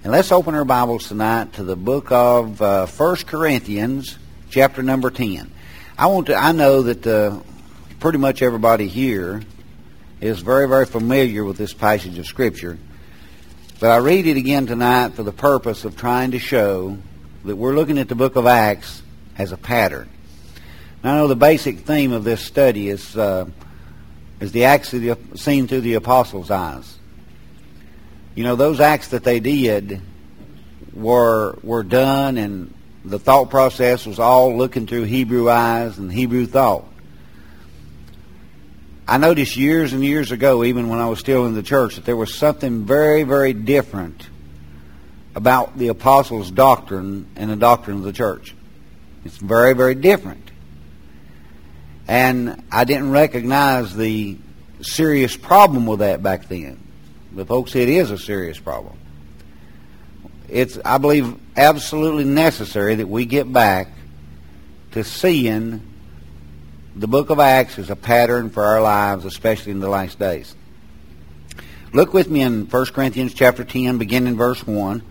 And let's open our Bibles tonight to the book of 1 Corinthians, chapter number 10. I know that pretty much everybody here is very, very familiar with this passage of Scripture. But I read it again tonight for the purpose of trying to show that we're looking at the book of Acts as a pattern. Now, I know the basic theme of this study is the acts seen through the apostles' eyes. You know, those acts that they did were done, and the thought process was all looking through Hebrew eyes and Hebrew thought. I noticed years and years ago, even when I was still in the church, that there was something very, very different about the apostles' doctrine and the doctrine of the church. It's very, very different. And I didn't recognize the serious problem with that back then. But folks, it is a serious problem. It's, I believe, absolutely necessary that we get back to seeing the book of Acts as a pattern for our lives, especially in the last days. Look with me in 1 Corinthians chapter 10, beginning in verse 1.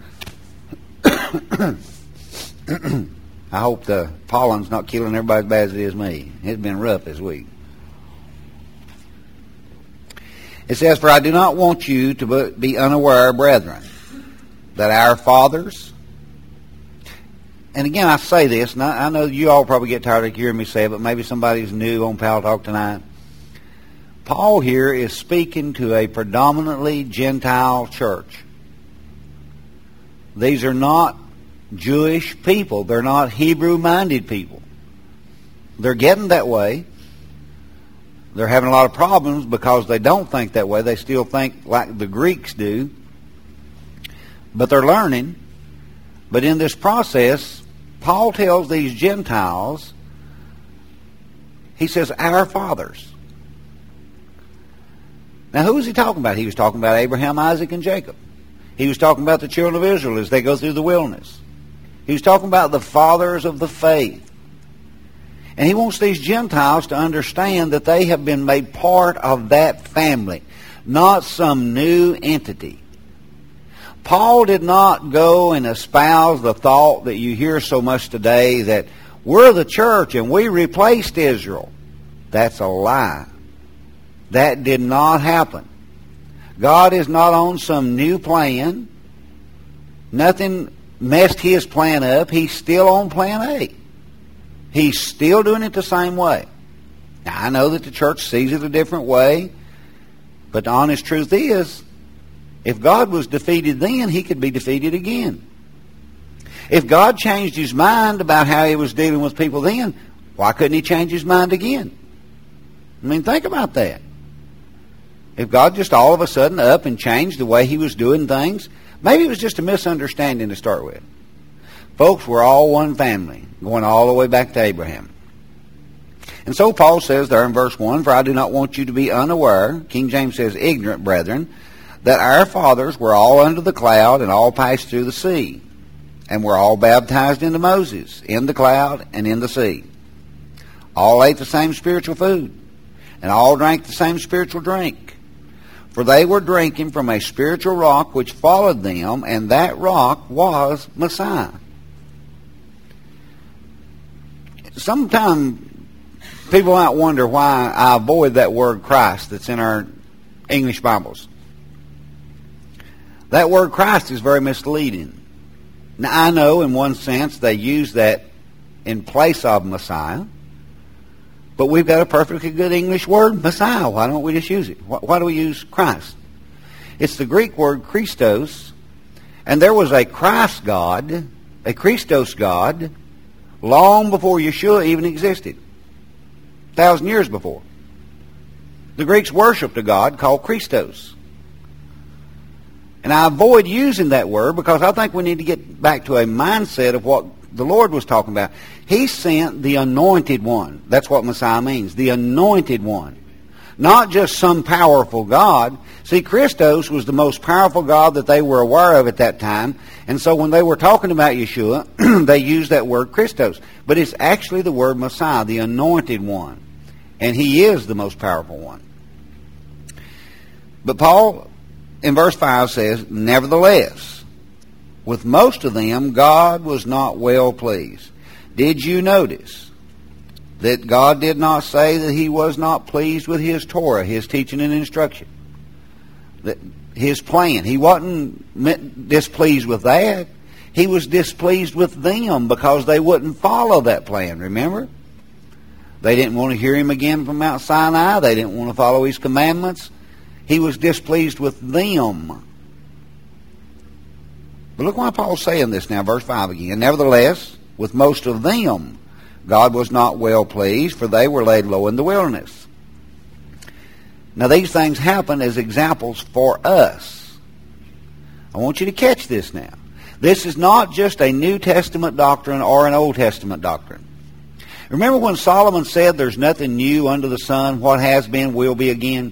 I hope the pollen's not killing everybody as bad as it is me. It's been rough this week. It says, "For I do not want you to be unaware, brethren, that our fathers..." And again, I say this, and I know you all probably get tired of hearing me say it, but maybe somebody's new on Pal Talk tonight. Paul here is speaking to a predominantly Gentile church. These are not Jewish people. They're not Hebrew-minded people. They're getting that way. They're having a lot of problems because they don't think that way. They still think like the Greeks do. But they're learning. But in this process, Paul tells these Gentiles, he says, our fathers. Now, who was he talking about? He was talking about Abraham, Isaac, and Jacob. He was talking about the children of Israel as they go through the wilderness. He was talking about the fathers of the faith. And he wants these Gentiles to understand that they have been made part of that family, not some new entity. Paul did not go and espouse the thought that you hear so much today that we're the church and we replaced Israel. That's a lie. That did not happen. God is not on some new plan. Nothing messed his plan up. He's still on plan A. He's still doing it the same way. Now, I know that the church sees it a different way, but the honest truth is, if God was defeated then, he could be defeated again. If God changed his mind about how he was dealing with people then, why couldn't he change his mind again? I mean, think about that. If God just all of a sudden up and changed the way he was doing things, maybe it was just a misunderstanding to start with. Folks, we're all one family, going all the way back to Abraham. And so Paul says there in verse 1, "For I do not want you to be unaware," King James says, "ignorant, brethren, that our fathers were all under the cloud and all passed through the sea, and were all baptized into Moses, in the cloud and in the sea. All ate the same spiritual food, and all drank the same spiritual drink. For they were drinking from a spiritual rock which followed them, and that rock was Messiah." Sometimes people might wonder why I avoid that word Christ that's in our English Bibles. That word Christ is very misleading. Now, I know in one sense they use that in place of Messiah, but we've got a perfectly good English word, Messiah. Why don't we just use it? Why do we use Christ? It's the Greek word Christos, and there was a Christ God, a Christos God, long before Yeshua even existed. 1,000 years before. The Greeks worshipped a God called Christos. And I avoid using that word because I think we need to get back to a mindset of what the Lord was talking about. He sent the anointed one. That's what Messiah means, the anointed one. Not just some powerful God. See, Christos was the most powerful God that they were aware of at that time. And so when they were talking about Yeshua, they used that word Christos. But it's actually the word Messiah, the anointed one. And he is the most powerful one. But Paul, in verse 5, says, "Nevertheless, With most of them, God was not well pleased. Did you notice that God did not say that he was not pleased with his Torah, his teaching and instruction? That his plan. He wasn't displeased with that. He was displeased with them because they wouldn't follow that plan, remember? They didn't want to hear him again from Mount Sinai. They didn't want to follow his commandments. He was displeased with them. But look why Paul's saying this now, verse 5 again. Nevertheless, with most of them, God was not well pleased, for they were laid low in the wilderness. Now, these things happen as examples for us. I want you to catch this now. This is not just a New Testament doctrine or an Old Testament doctrine. Remember when Solomon said there's nothing new under the sun, what has been will be again?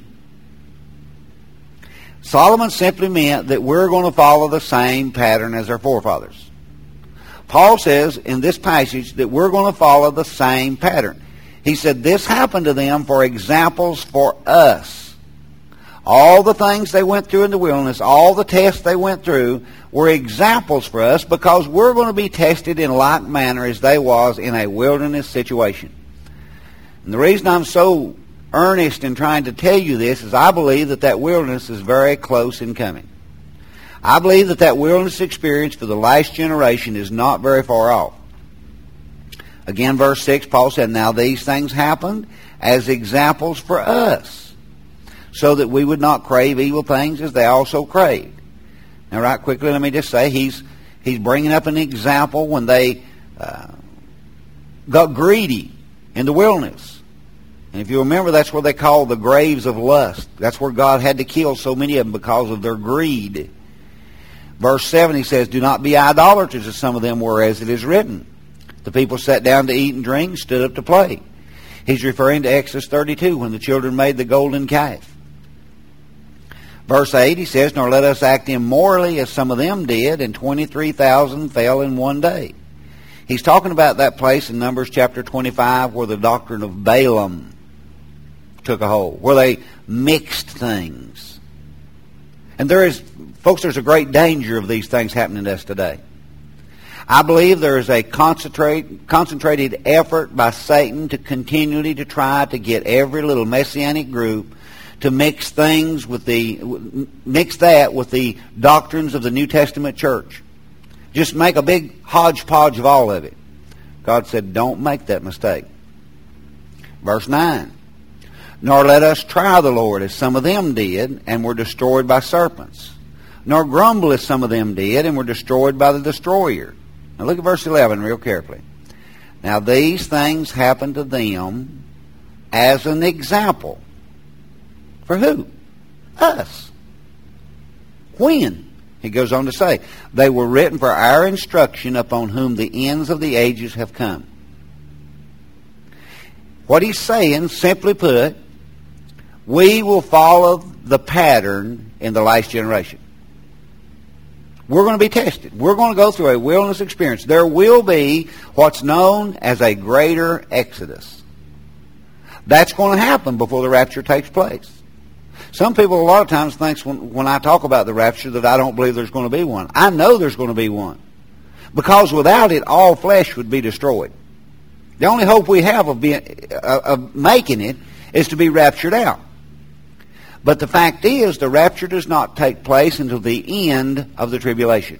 Solomon simply meant that we're going to follow the same pattern as our forefathers. Paul says in this passage that we're going to follow the same pattern. He said this happened to them for examples for us. All the things they went through in the wilderness, all the tests they went through were examples for us because we're going to be tested in like manner as they was in a wilderness situation. And the reason I'm so earnest in trying to tell you this is I believe that wilderness is very close in coming. I believe that wilderness experience for the last generation is not very far off. Again, verse 6, Paul said, now these things happened as examples for us, so that we would not crave evil things as they also craved. Now, right quickly, let me just say, he's bringing up an example when they got greedy in the wilderness. And if you remember, that's what they call the graves of lust. That's where God had to kill so many of them because of their greed. Verse 7, he says, do not be idolaters as some of them were, as it is written. The people sat down to eat and drink and stood up to play. He's referring to Exodus 32 when the children made the golden calf. Verse 8, he says, nor let us act immorally as some of them did, and 23,000 fell in one day. He's talking about that place in Numbers chapter 25 where the doctrine of Balaam took a hold, where they mixed things. And there's a great danger of these things happening to us today. I believe there is a concentrated effort by Satan to continually to try to get every little messianic group to mix that with the doctrines of the New Testament church. Just make a big hodgepodge of all of it. God said, don't make that mistake. Verse 9, nor let us try the Lord as some of them did and were destroyed by serpents, nor grumble as some of them did and were destroyed by the destroyer. Now look at verse 11 real carefully. Now these things happened to them as an example. For who? Us. When? He goes on to say, they were written for our instruction upon whom the ends of the ages have come. What he's saying, simply put, we will follow the pattern in the last generation. We're going to be tested. We're going to go through a wilderness experience. There will be what's known as a greater exodus. That's going to happen before the rapture takes place. Some people a lot of times think when I talk about the rapture that I don't believe there's going to be one. I know there's going to be one. Because without it, all flesh would be destroyed. The only hope we have of making it is to be raptured out. But the fact is, the rapture does not take place until the end of the tribulation.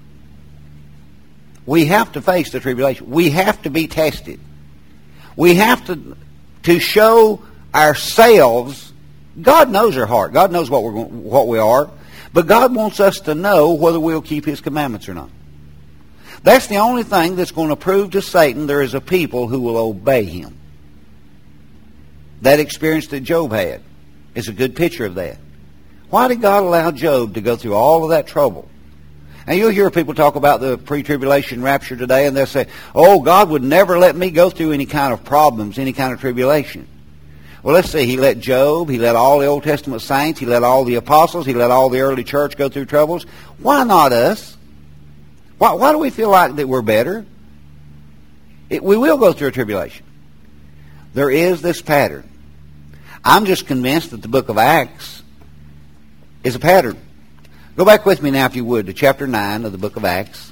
We have to face the tribulation. We have to be tested. We have to show ourselves. God knows our heart. God knows what we are. But God wants us to know whether we'll keep His commandments or not. That's the only thing that's going to prove to Satan there is a people who will obey him. That experience that Job had is a good picture of that. Why did God allow Job to go through all of that trouble? And you'll hear people talk about the pre-tribulation rapture today, and they'll say, oh, God would never let me go through any kind of problems, any kind of tribulation. Well, let's see. He let Job, He let all the Old Testament saints, He let all the apostles, He let all the early church go through troubles. Why not us? Why do we feel like that we're better? We will go through a tribulation. There is this pattern. I'm just convinced that the book of Acts is a pattern. Go back with me now, if you would, to chapter 9 of the book of Acts.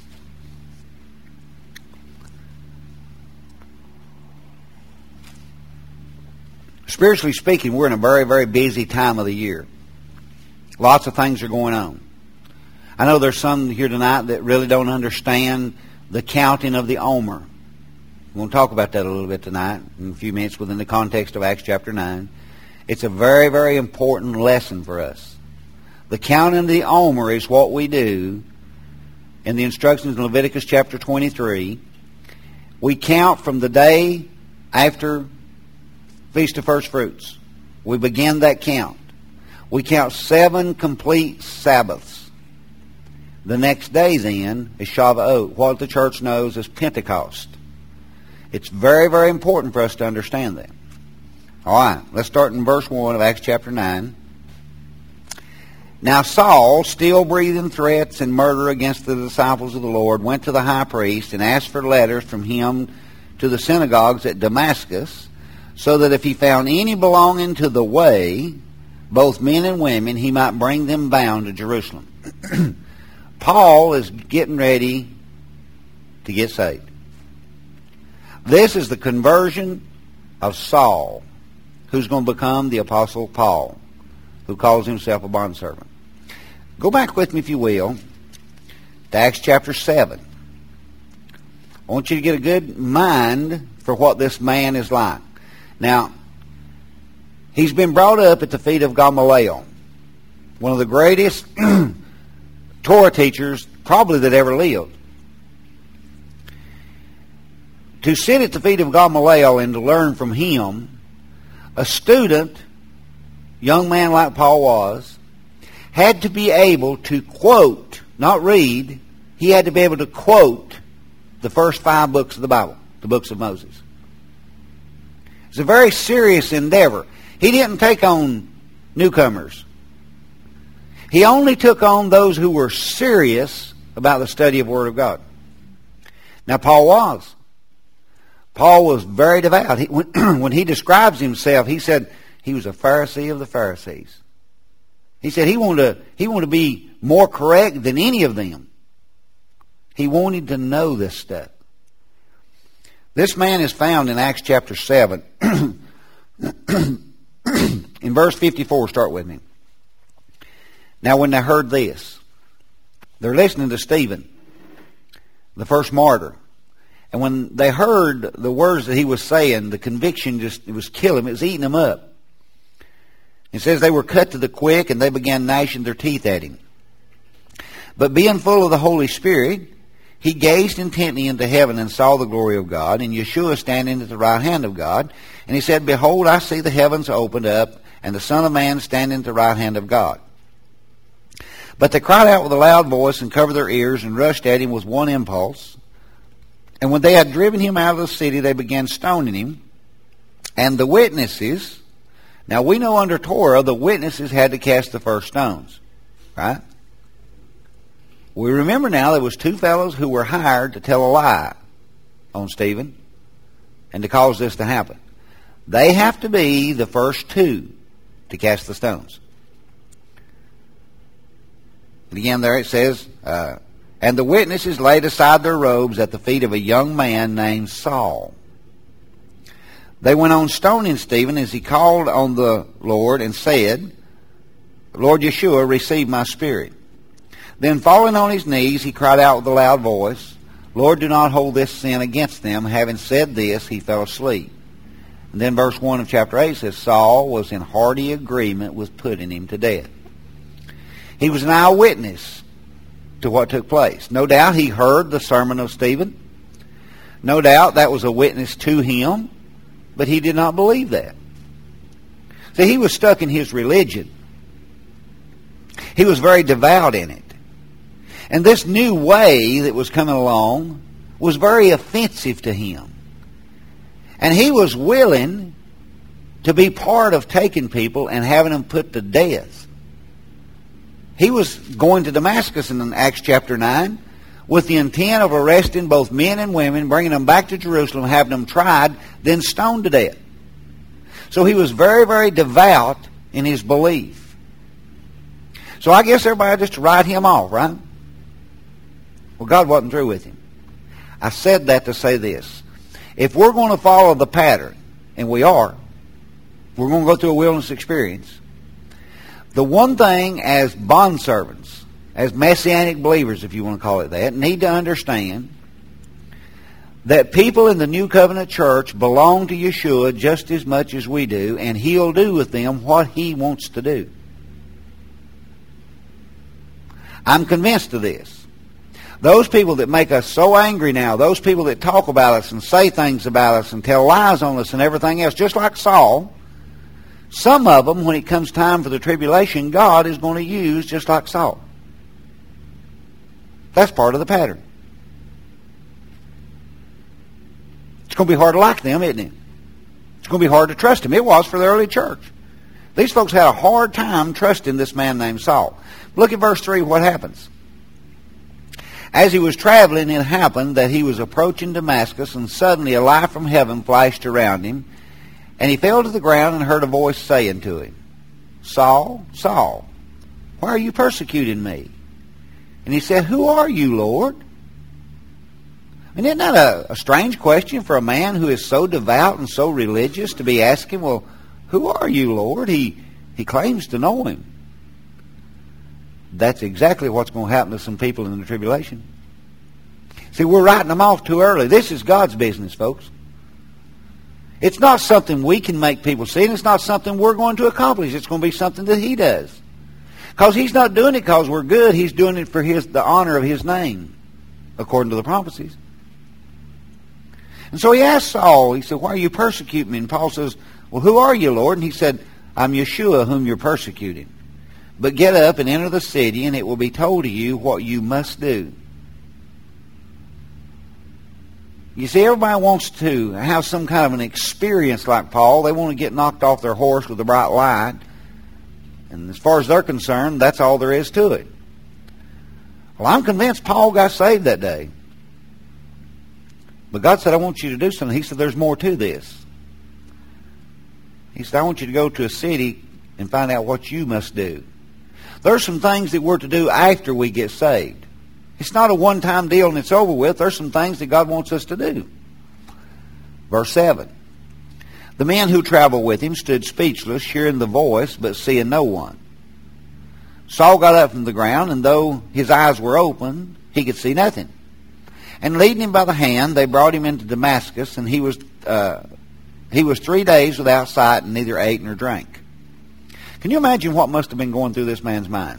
Spiritually speaking, we're in a very, very busy time of the year. Lots of things are going on. I know there's some here tonight that really don't understand the counting of the Omer. We're going to talk about that a little bit tonight, in a few minutes, within the context of Acts chapter 9. It's a very, very important lesson for us. The counting of the Omer is what we do in the instructions in Leviticus chapter 23. We count from the day after Feast of First Fruits. We begin that count. We count 7 complete Sabbaths. The next day then is Shavuot, what the church knows as Pentecost. It's very, very important for us to understand that. All right, let's start in verse 1 of Acts chapter 9. Now Saul, still breathing threats and murder against the disciples of the Lord, went to the high priest and asked for letters from him to the synagogues at Damascus, so that if he found any belonging to the way, both men and women, he might bring them bound to Jerusalem. Paul is getting ready to get saved. This is the conversion of Saul, who's going to become the Apostle Paul, who calls himself a bondservant. Go back with me, if you will, to Acts chapter 7. I want you to get a good mind for what this man is like. Now, he's been brought up at the feet of Gamaliel, one of the greatest Torah teachers probably that ever lived. To sit at the feet of Gamaliel and to learn from him, a student, young man like Paul was, had to be able to quote, not read, he had to be able to quote the first 5 books of the Bible, the books of Moses. It's a very serious endeavor. He didn't take on newcomers. He only took on those who were serious about the study of the Word of God. Now, Paul was. Paul was very devout. When he describes himself, he said he was a Pharisee of the Pharisees. He said he wanted to be more correct than any of them. He wanted to know this stuff. This man is found in Acts chapter 7. In verse 54, start with me. Now when they heard this, they're listening to Stephen, the first martyr. And when they heard the words that he was saying, the conviction it was killing him. It was eating him up. It says they were cut to the quick and they began gnashing their teeth at him. But being full of the Holy Spirit, he gazed intently into heaven and saw the glory of God, and Yeshua standing at the right hand of God. And he said, Behold, I see the heavens opened up, and the Son of Man standing at the right hand of God. But they cried out with a loud voice and covered their ears and rushed at him with one impulse. And when they had driven him out of the city, they began stoning him. And the witnesses, now we know under Torah, the witnesses had to cast the first stones. Right? We remember now there was 2 fellows who were hired to tell a lie on Stephen and to cause this to happen. They have to be the first 2 to cast the stones. And again there it says, and the witnesses laid aside their robes at the feet of a young man named Saul. They went on stoning Stephen as he called on the Lord and said, Lord Yeshua, receive my spirit. Then falling on his knees, he cried out with a loud voice, Lord, do not hold this sin against them. Having said this, he fell asleep. And then verse 1 of chapter 8 says, Saul was in hearty agreement with putting him to death. He was an eyewitness to what took place. No doubt he heard the sermon of Stephen. No doubt that was a witness to him, but he did not believe that. See, he was stuck in his religion. He was very devout in it. And this new way that was coming along was very offensive to him. And he was willing to be part of taking people and having them put to death. He was going to Damascus in Acts chapter 9 with the intent of arresting both men and women, bringing them back to Jerusalem, having them tried, then stoned to death. So he was very, very devout in his belief. So I guess everybody just to write him off, right? Well, God wasn't through with him. I said that to say this. If we're going to follow the pattern, and we are, we're going to go through a wilderness experience. The one thing as bondservants, as Messianic believers, if you want to call it that, need to understand that people in the New Covenant Church belong to Yeshua just as much as we do, and He'll do with them what He wants to do. I'm convinced of this. Those people that make us so angry now, those people that talk about us and say things about us and tell lies on us and everything else, just like Saul, some of them, when it comes time for the tribulation, God is going to use just like Saul. That's part of the pattern. It's going to be hard to like them, isn't it? It's going to be hard to trust them. It was for the early church. These folks had a hard time trusting this man named Saul. Look at verse 3, what happens. As he was traveling, it happened that he was approaching Damascus, and suddenly a light from heaven flashed around him, and he fell to the ground and heard a voice saying to him, Saul, Saul, why are you persecuting me? And he said, Who are you, Lord? And isn't that a strange question for a man who is so devout and so religious to be asking, well, who are you, Lord? He claims to know him. That's exactly what's going to happen to some people in the tribulation. See, we're writing them off too early. This is God's business, folks. It's not something we can make people see, and it's not something we're going to accomplish. It's going to be something that He does. Because He's not doing it because we're good. He's doing it for the honor of His name, according to the prophecies. And so he asked Saul, he said, Why are you persecuting me? And Paul says, Well, who are you, Lord? And he said, I'm Yeshua, whom you're persecuting. But get up and enter the city, and it will be told to you what you must do. You see, everybody wants to have some kind of an experience like Paul. They want to get knocked off their horse with a bright light. And as far as they're concerned, that's all there is to it. Well, I'm convinced Paul got saved that day. But God said, I want you to do something. He said, there's more to this. He said, I want you to go to a city and find out what you must do. There's some things that we're to do after we get saved. It's not a one-time deal and it's over with. There's some things that God wants us to do. Verse 7. The men who traveled with him stood speechless, hearing the voice, but seeing no one. Saul got up from the ground, and though his eyes were open, he could see nothing. And leading him by the hand, they brought him into Damascus, and he was 3 days without sight, and neither ate nor drank. Can you imagine what must have been going through this man's mind?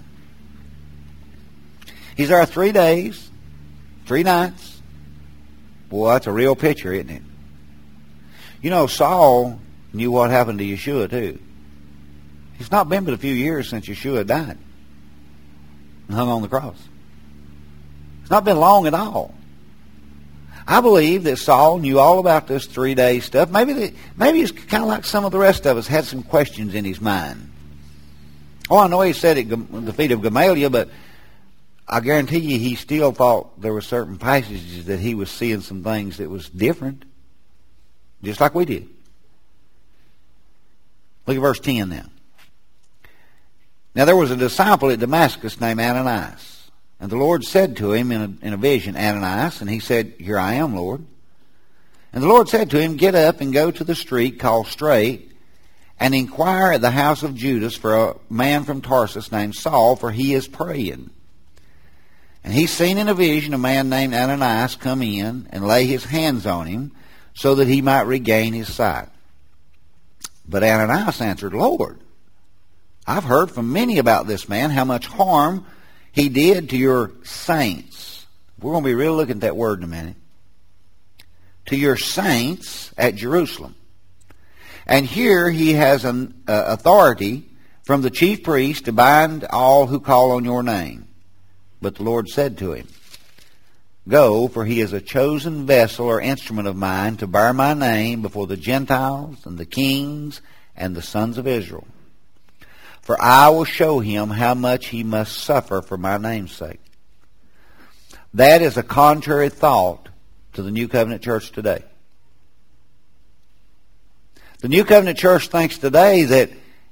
He's there 3 days, 3 nights. Boy, that's a real picture, isn't it? You know, Saul knew what happened to Yeshua, too. It's not been but a few years since Yeshua died and hung on the cross. It's not been long at all. I believe that Saul knew all about this 3-day stuff. Maybe he's kind of like some of the rest of us, had some questions in his mind. Oh, I know he said it at the feet of Gamaliel, but I guarantee you he still thought there were certain passages that he was seeing some things that was different, just like we did. Look at verse 10 now. Now there was a disciple at Damascus named Ananias. And the Lord said to him in a vision, Ananias, and he said, Here I am, Lord. And the Lord said to him, Get up and go to the street called Straight, and inquire at the house of Judas for a man from Tarsus named Saul, for he is praying. And he seen in a vision a man named Ananias come in and lay his hands on him, so that he might regain his sight. But Ananias answered, Lord, I've heard from many about this man, how much harm he did to your saints. We're going to be really looking at that word in a minute. To your saints at Jerusalem. And here he has an authority from the chief priest to bind all who call on your name. But the Lord said to him, Go, for he is a chosen vessel or instrument of mine to bear my name before the Gentiles and the kings and the sons of Israel. For I will show him how much he must suffer for my name's sake. That is a contrary thought to the New Covenant Church today. The New Covenant Church thinks today that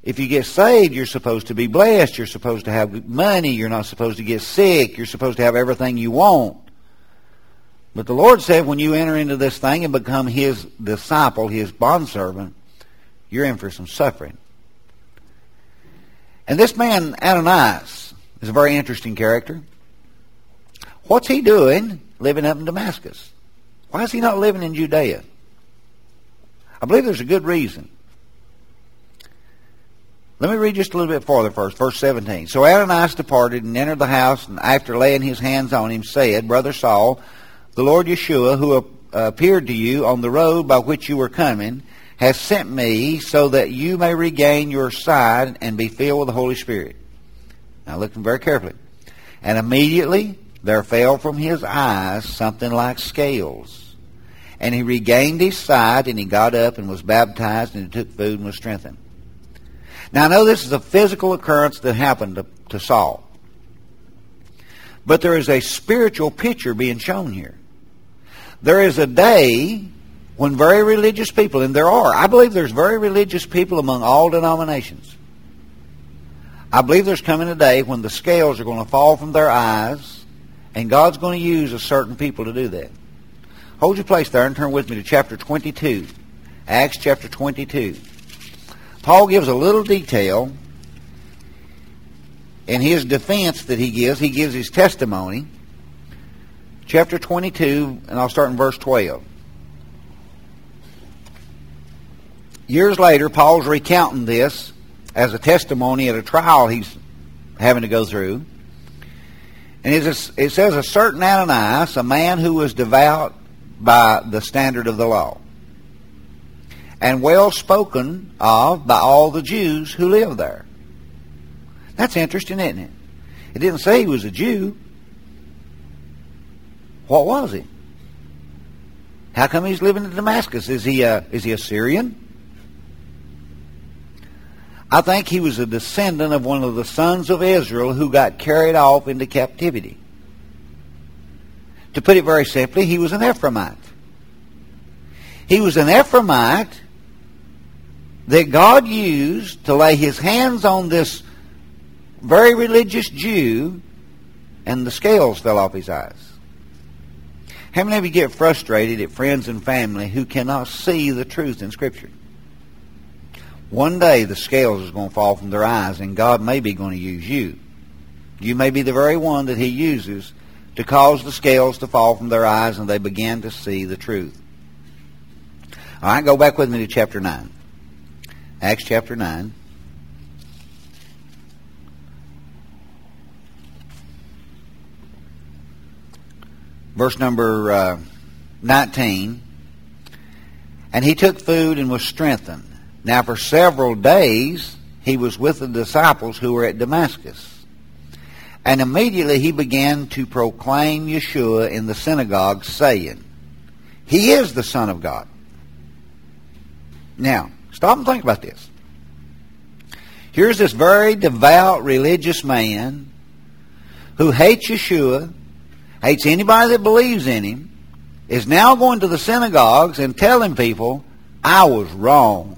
If you get saved, you're supposed to be blessed. You're supposed to have money. You're not supposed to get sick. You're supposed to have everything you want. But the Lord said when you enter into this thing and become His disciple, His bondservant, you're in for some suffering. And this man, Ananias, is a very interesting character. What's he doing living up in Damascus? Why is he not living in Judea? I believe there's a good reason. Let me read just a little bit farther first, verse 17. So Ananias departed and entered the house, and after laying his hands on him, said, Brother Saul, the Lord Yeshua, who appeared to you on the road by which you were coming, has sent me so that you may regain your sight and be filled with the Holy Spirit. Now listen very carefully. And immediately there fell from his eyes something like scales. And he regained his sight, and he got up and was baptized, and he took food and was strengthened. Now I know this is a physical occurrence that happened to Saul. But there is a spiritual picture being shown here. There is a day when very religious people, and I believe there's very religious people among all denominations. I believe there's coming a day when the scales are going to fall from their eyes, and God's going to use a certain people to do that. Hold your place there and turn with me to chapter 22. Acts chapter 22. Paul gives a little detail in his defense that he gives. He gives his testimony. Chapter 22, and I'll start in verse 12. Years later, Paul's recounting this as a testimony at a trial he's having to go through. And it says, a certain Ananias, a man who was devout by the standard of the law, and well spoken of by all the Jews who lived there. That's interesting, isn't it? It didn't say he was a Jew. What was he? How come he's living in Damascus? Is he a Syrian? I think he was a descendant of one of the sons of Israel who got carried off into captivity. To put it very simply, he was an Ephraimite. He was an Ephraimite that God used to lay His hands on this very religious Jew, and the scales fell off his eyes. How many of you get frustrated at friends and family who cannot see the truth in Scripture? One day the scales is going to fall from their eyes, and God may be going to use you. You may be the very one that He uses to cause the scales to fall from their eyes, and they begin to see the truth. All right, go back with me to chapter 9. Acts chapter 9. Verse number 19. And he took food and was strengthened. Now for several days he was with the disciples who were at Damascus. And immediately he began to proclaim Yeshua in the synagogue, saying, He is the Son of God. Now, stop and think about this. Here's this very devout religious man who hates Yeshua, hates anybody that believes in Him, is now going to the synagogues and telling people, I was wrong.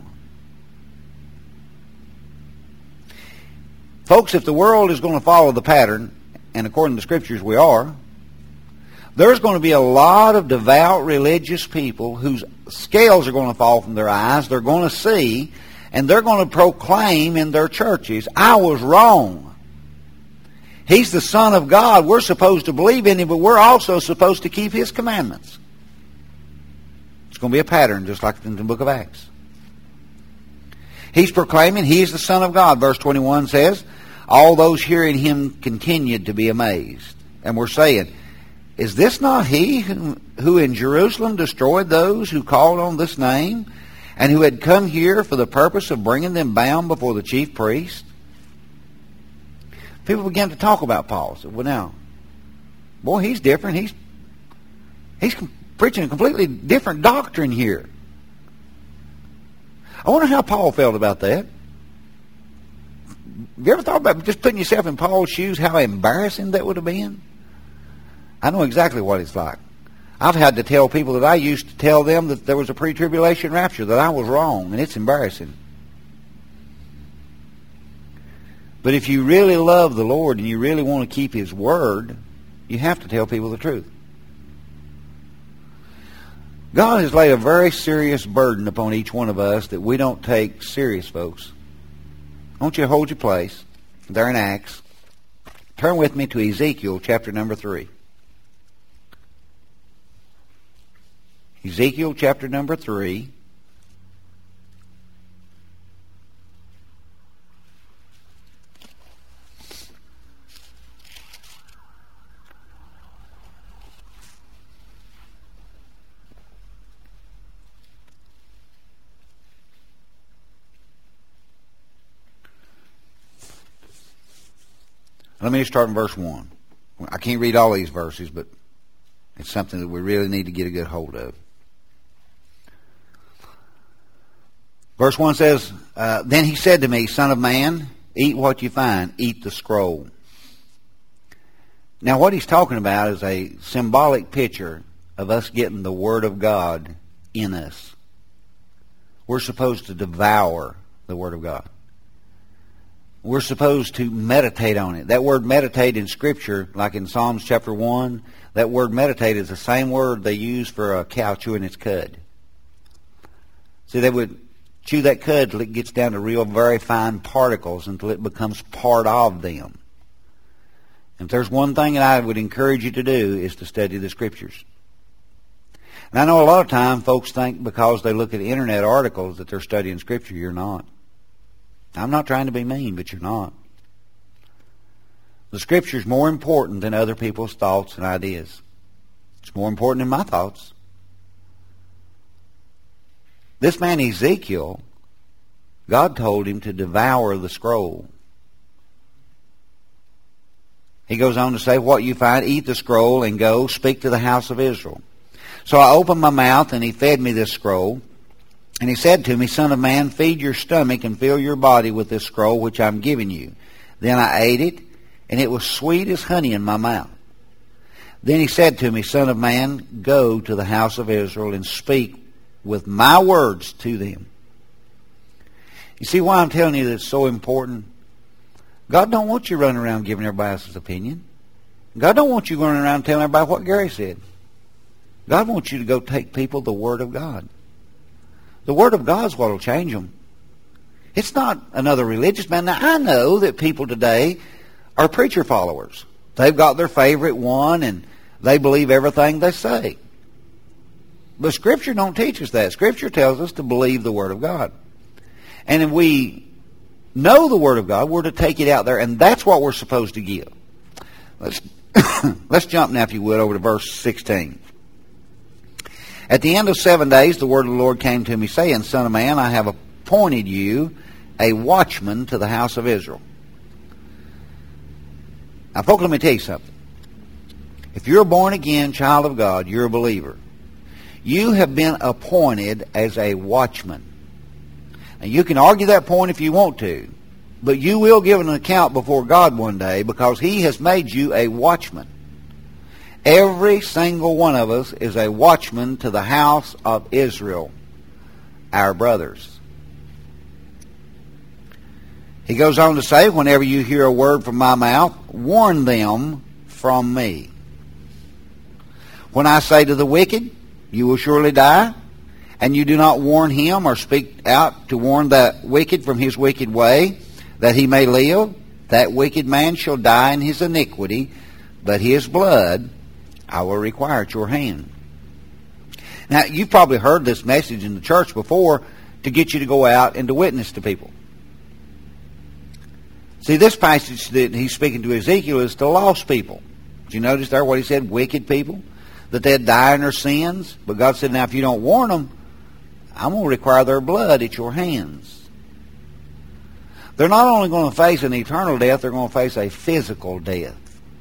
Folks, if the world is going to follow the pattern, and according to the Scriptures we are, there's going to be a lot of devout religious people whose scales are going to fall from their eyes. They're going to see, and they're going to proclaim in their churches, I was wrong. He's the Son of God. We're supposed to believe in Him, but we're also supposed to keep His commandments. It's going to be a pattern, just like in the book of Acts. He's proclaiming He is the Son of God. Verse 21 says, all those hearing Him continued to be amazed. And we're saying, is this not He who in Jerusalem destroyed those who called on this name, and who had come here for the purpose of bringing them bound before the chief priest? People began to talk about Paul. Said, well, now, boy, he's different. He's preaching a completely different doctrine here. I wonder how Paul felt about that. Have you ever thought about just putting yourself in Paul's shoes, how embarrassing that would have been? I know exactly what it's like. I've had to tell people that I used to tell them that there was a pre-tribulation rapture, that I was wrong, and it's embarrassing. But if you really love the Lord and you really want to keep His Word, you have to tell people the truth. God has laid a very serious burden upon each one of us that we don't take serious, folks. I want you to hold your place there in Acts. Turn with me to Ezekiel chapter number 3. Ezekiel chapter number 3. Let me start in verse 1. I can't read all these verses, but it's something that we really need to get a good hold of. Verse 1 says, Then he said to me, Son of man, eat what you find, eat the scroll. Now what he's talking about is a symbolic picture of us getting the Word of God in us. We're supposed to devour the Word of God. We're supposed to meditate on it. That word meditate in Scripture, like in Psalms chapter 1, that word meditate is the same word they use for a cow chewing its cud. See, they would chew that cud till it gets down to real very fine particles until it becomes part of them. If there's one thing that I would encourage you to do is to study the Scriptures. And I know a lot of time folks think because they look at internet articles that they're studying Scripture. You're not. I'm not trying to be mean, but you're not. The Scripture is more important than other people's thoughts and ideas. It's more important than my thoughts. This man Ezekiel, God told him to devour the scroll. He goes on to say, what you find, eat the scroll and go speak to the house of Israel. So I opened my mouth and he fed me this scroll. And he said to me, Son of man, feed your stomach and fill your body with this scroll which I'm giving you. Then I ate it, and it was sweet as honey in my mouth. Then he said to me, Son of man, go to the house of Israel and speak with my words to them. You see why I'm telling you that it's so important? God don't want you running around giving everybody else's opinion. God don't want you running around telling everybody what Gary said. God wants you to go take people the Word of God. The Word of God is what will change them. It's not another religious man. Now, I know that people today are preacher followers. They've got their favorite one, and they believe everything they say. But Scripture don't teach us that. Scripture tells us to believe the Word of God. And if we know the Word of God, we're to take it out there, and that's what we're supposed to give. Let's jump now, if you would, over to verse 16. At the end of 7 days, the word of the Lord came to me, saying, Son of man, I have appointed you a watchman to the house of Israel. Now, folks, let me tell you something. If you're a born-again child of God, you're a believer. You have been appointed as a watchman. And you can argue that point if you want to, but you will give an account before God one day because He has made you a watchman. Every single one of us is a watchman to the house of Israel, our brothers. He goes on to say, whenever you hear a word from my mouth, warn them from me. When I say to the wicked, you will surely die, and you do not warn him or speak out to warn the wicked from his wicked way, that he may live, that wicked man shall die in his iniquity, but his blood I will require at your hand. Now, you've probably heard this message in the church before to get you to go out and to witness to people. See, this passage that he's speaking to Ezekiel is to lost people. Did you notice there what he said? Wicked people. That they'd die in their sins. But God said, now if you don't warn them, I'm going to require their blood at your hands. They're not only going to face an eternal death, they're going to face a physical death.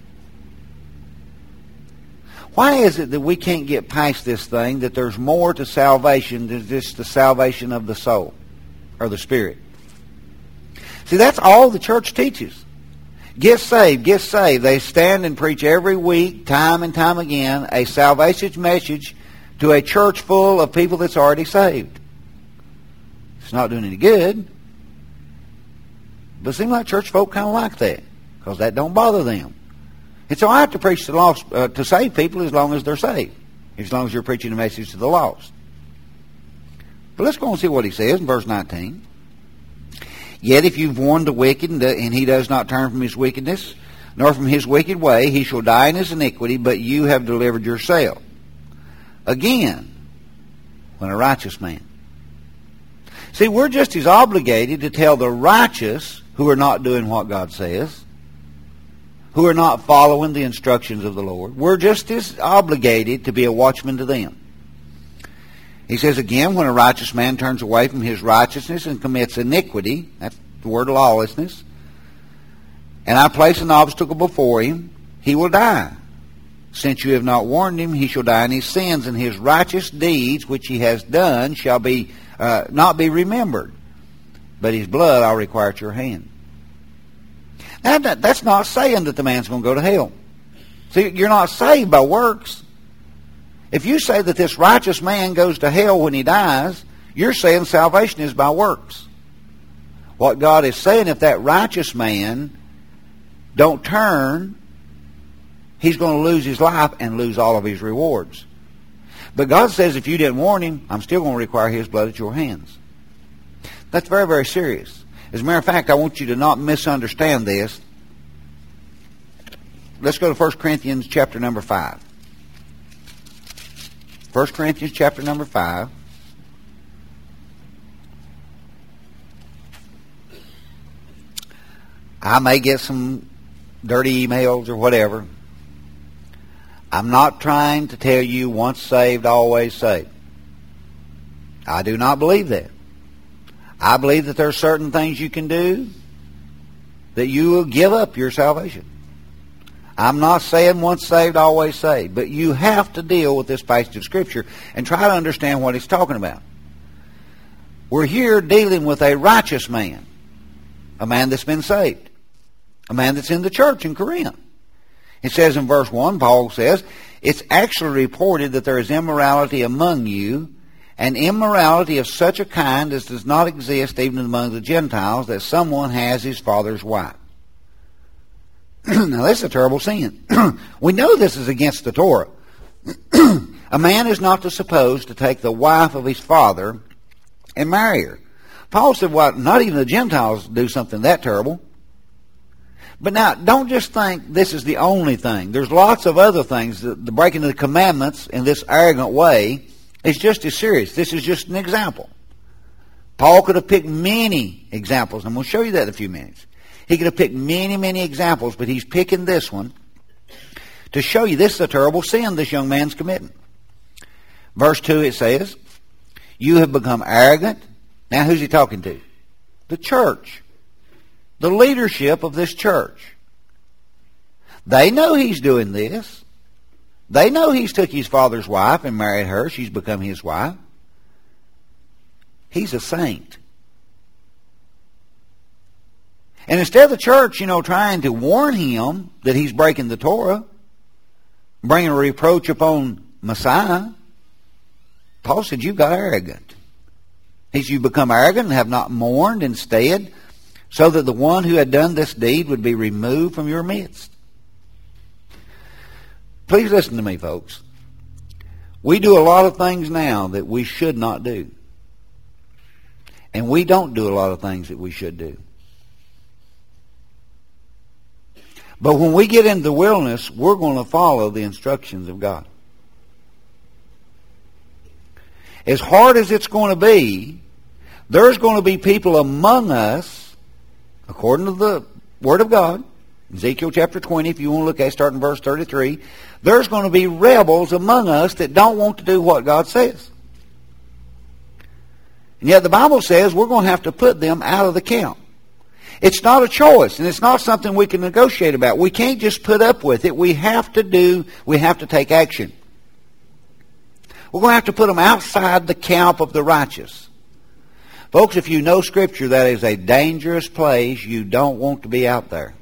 Why is it that we can't get past this thing, that there's more to salvation than just the salvation of the soul or the spirit? See, that's all the church teaches. Get saved, get saved. They stand and preach every week, time and time again, a salvation message to a church full of people that's already saved. It's not doing any good. But it seems like church folk kind of like that, because that don't bother them. It's all right to preach to lost, to save people as long as they're saved, as long as you're preaching a message to the lost. But let's go and see what he says in verse 19. Yet if you've warned the wicked, and he does not turn from his wickedness, nor from his wicked way, he shall die in his iniquity, but you have delivered yourself. Again, when a righteous man. See, we're just as obligated to tell the righteous who are not doing what God says, who are not following the instructions of the Lord. We're just as obligated to be a watchman to them. He says again, when a righteous man turns away from his righteousness and commits iniquity, that's the word lawlessness, and I place an obstacle before him, he will die. Since you have not warned him, he shall die in his sins, and his righteous deeds which he has done shall be not be remembered. But his blood I'll require at your hand. Now, that's not saying that the man's going to go to hell. See, you're not saved by works. If you say that this righteous man goes to hell when he dies, you're saying salvation is by works. What God is saying, if that righteous man don't turn, he's going to lose his life and lose all of his rewards. But God says if you didn't warn him, I'm still going to require his blood at your hands. That's very, very serious. As a matter of fact, I want you to not misunderstand this. Let's go to 1 Corinthians chapter number 5. 1 Corinthians chapter number 5. I may get some dirty emails or whatever. I'm not trying to tell you once saved, always saved. I do not believe that. I believe that there are certain things you can do that you will give up your salvation. I'm not saying once saved, always saved, but you have to deal with this passage of Scripture and try to understand what it's talking about. We're here dealing with a righteous man, a man that's been saved, a man that's in the church in Corinth. It says in verse 1, Paul says, it's actually reported that there is immorality among you, and immorality of such a kind as does not exist even among the Gentiles, that someone has his father's wife. Now, this is a terrible sin. We know this is against the Torah. A man is not supposed to take the wife of his father and marry her. Paul said, well, not even the Gentiles do something that terrible. But now, don't just think this is the only thing. There's lots of other things. The breaking of the commandments in this arrogant way is just as serious. This is just an example. Paul could have picked many examples, and we'll show you that in a few minutes. He could have picked many, many examples, but he's picking this one to show you this is a terrible sin this young man's committing. Verse 2, it says, you have become arrogant. Now, who's he talking to? The church. The leadership of this church. They know he's doing this. They know he's took his father's wife and married her. She's become his wife. He's a saint. And instead of the church, trying to warn him that he's breaking the Torah, bringing a reproach upon Messiah, Paul said, you've got arrogant. He said, you become arrogant and have not mourned instead, so that the one who had done this deed would be removed from your midst. Please listen to me, folks. We do a lot of things now that we should not do. And we don't do a lot of things that we should do. But when we get into the wilderness, we're going to follow the instructions of God. As hard as it's going to be, there's going to be people among us, according to the Word of God, Ezekiel chapter 20, if you want to look at it, starting verse 33, there's going to be rebels among us that don't want to do what God says. And yet the Bible says we're going to have to put them out of the camp. It's not a choice, and it's not something we can negotiate about. We can't just put up with it. We have to take action. We're going to have to put them outside the camp of the righteous. Folks, if you know Scripture, that is a dangerous place. You don't want to be out there.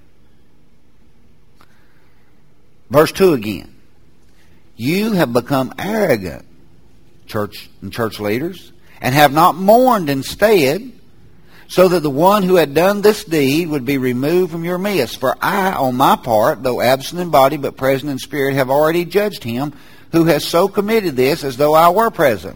Verse 2 again. You have become arrogant, church and church leaders, and have not mourned instead, so that the one who had done this deed would be removed from your midst. For I, on my part, though absent in body but present in spirit, have already judged him who has so committed this as though I were present.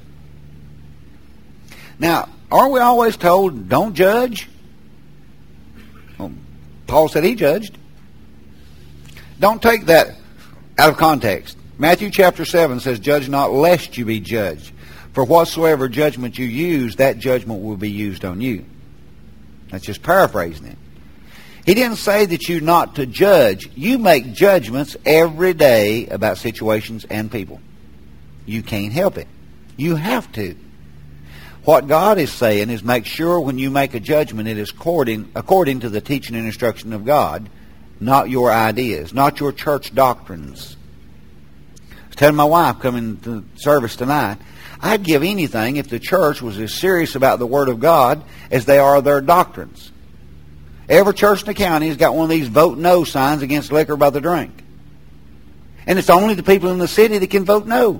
Now, aren't we always told, don't judge? Well, Paul said he judged. Don't take that out of context. Matthew chapter 7 says, judge not lest you be judged. For whatsoever judgment you use, that judgment will be used on you. That's just paraphrasing it. He didn't say that you're not to judge. You make judgments every day about situations and people. You can't help it. You have to. What God is saying is make sure when you make a judgment it is according to the teaching and instruction of God, not your ideas, not your church doctrines. I was telling my wife coming to service tonight, I'd give anything if the church was as serious about the Word of God as they are their doctrines. Every church in the county has got one of these vote no signs against liquor by the drink. And it's only the people in the city that can vote no.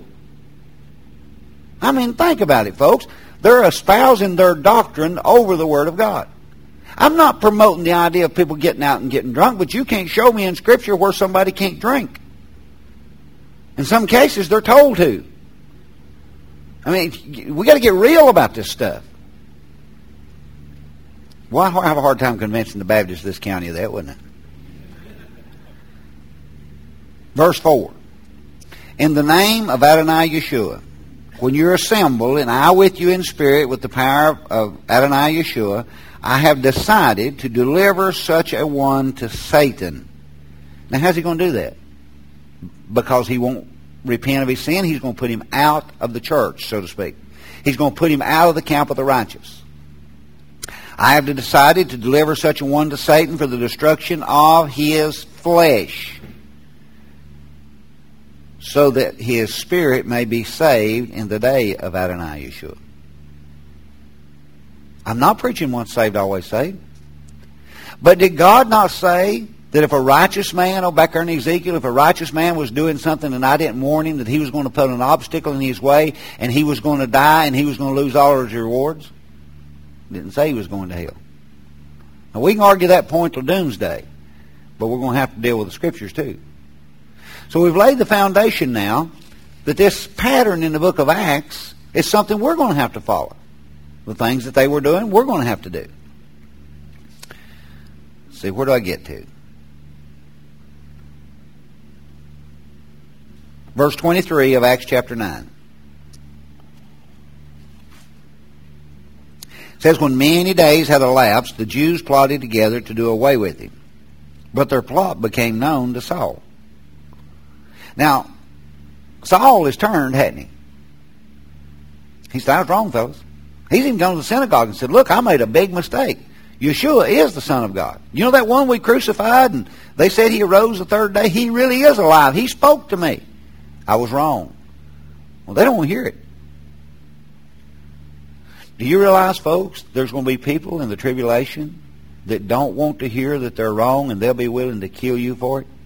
I mean, think about it, folks. They're espousing their doctrine over the Word of God. I'm not promoting the idea of people getting out and getting drunk, but you can't show me in Scripture where somebody can't drink. In some cases, they're told to. I mean, we got to get real about this stuff. Well, I have a hard time convincing the Baptists of this county of that, wouldn't it? Verse 4. In the name of Adonai Yeshua, when you're assembled, and I with you in spirit with the power of Adonai Yeshua, I have decided to deliver such a one to Satan. Now, how's he going to do that? Because he won't repent of his sin. He's going to put him out of the church, so to speak. He's going to put him out of the camp of the righteous. I have decided to deliver such a one to Satan for the destruction of his flesh, so that his spirit may be saved in the day of Adonai Yeshua. I'm not preaching once saved, always saved. But did God not say that if a righteous man, back there in Ezekiel, if a righteous man was doing something and I didn't warn him, that he was going to put an obstacle in his way and he was going to die and he was going to lose all of his rewards? Didn't say he was going to hell. Now, we can argue that point till doomsday, but we're going to have to deal with the Scriptures too. So we've laid the foundation now that this pattern in the book of Acts is something we're going to have to follow. The things that they were doing, we're going to have to do. See, where do I get to? Verse 23 of Acts chapter 9. It says, when many days had elapsed, the Jews plotted together to do away with him. But their plot became known to Saul. Now, Saul has turned, hadn't he? He said, I was wrong, fellas. He's even gone to the synagogue and said, look, I made a big mistake. Yeshua is the Son of God. You know that one we crucified and they said he arose the third day? He really is alive. He spoke to me. I was wrong. Well, they don't want to hear it. Do you realize, folks, there's going to be people in the tribulation that don't want to hear that they're wrong and they'll be willing to kill you for it?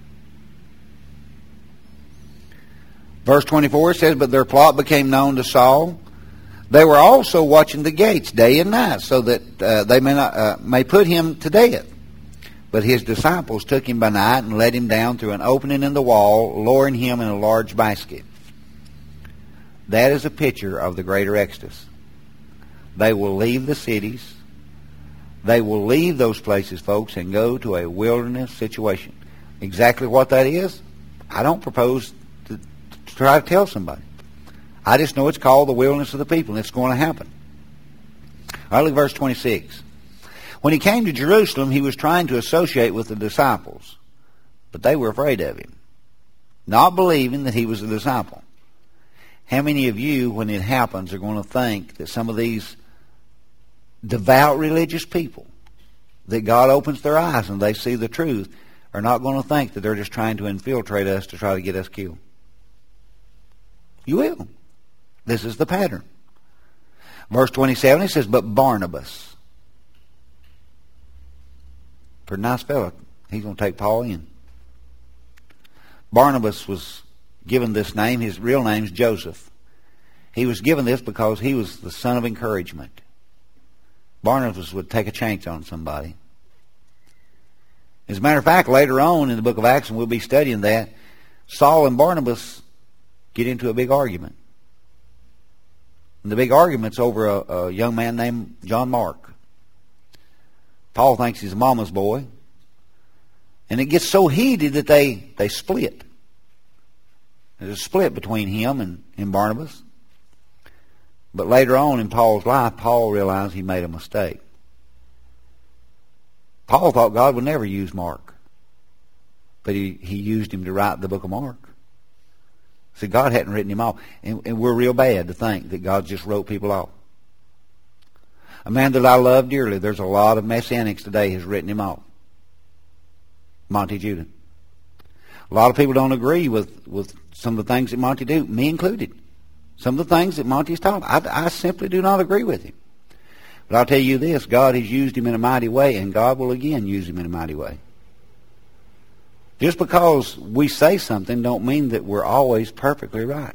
Verse 24 says, but their plot became known to Saul. They were also watching the gates day and night, so that they may put him to death. But his disciples took him by night and let him down through an opening in the wall, lowering him in a large basket. That is a picture of the greater Exodus. They will leave the cities. They will leave those places, folks, and go to a wilderness situation. Exactly what that is, I don't propose to try to tell somebody. I just know it's called the wilderness of the people, and it's going to happen. All right, look at verse 26. When he came to Jerusalem, he was trying to associate with the disciples, but they were afraid of him, not believing that he was a disciple. How many of you, when it happens, are going to think that some of these devout religious people, that God opens their eyes and they see the truth, are not going to think that they're just trying to infiltrate us to try to get us killed? You will. This is the pattern. Verse 27, he says, but Barnabas, pretty nice fellow, he's going to take Paul in. Barnabas was given this name. His real name's Joseph. He was given this because he was the son of encouragement. Barnabas would take a chance on somebody. As a matter of fact, later on in the book of Acts, and we'll be studying that, Saul and Barnabas get into a big argument. And the big argument's over a young man named John Mark. Paul thinks he's a mama's boy. And it gets so heated that they split. There's a split between him and Barnabas. But later on in Paul's life, Paul realized he made a mistake. Paul thought God would never use Mark. But he used him to write the book of Mark. See, God hadn't written him off. And we're real bad to think that God just wrote people off. A man that I love dearly, there's a lot of messianics today has written him off. Monty Judith. A lot of people don't agree with some of the things that Monty do, me included. Some of the things that Monty's taught, I simply do not agree with him. But I'll tell you this, God has used him in a mighty way, and God will again use him in a mighty way. Just because we say something don't mean that we're always perfectly right.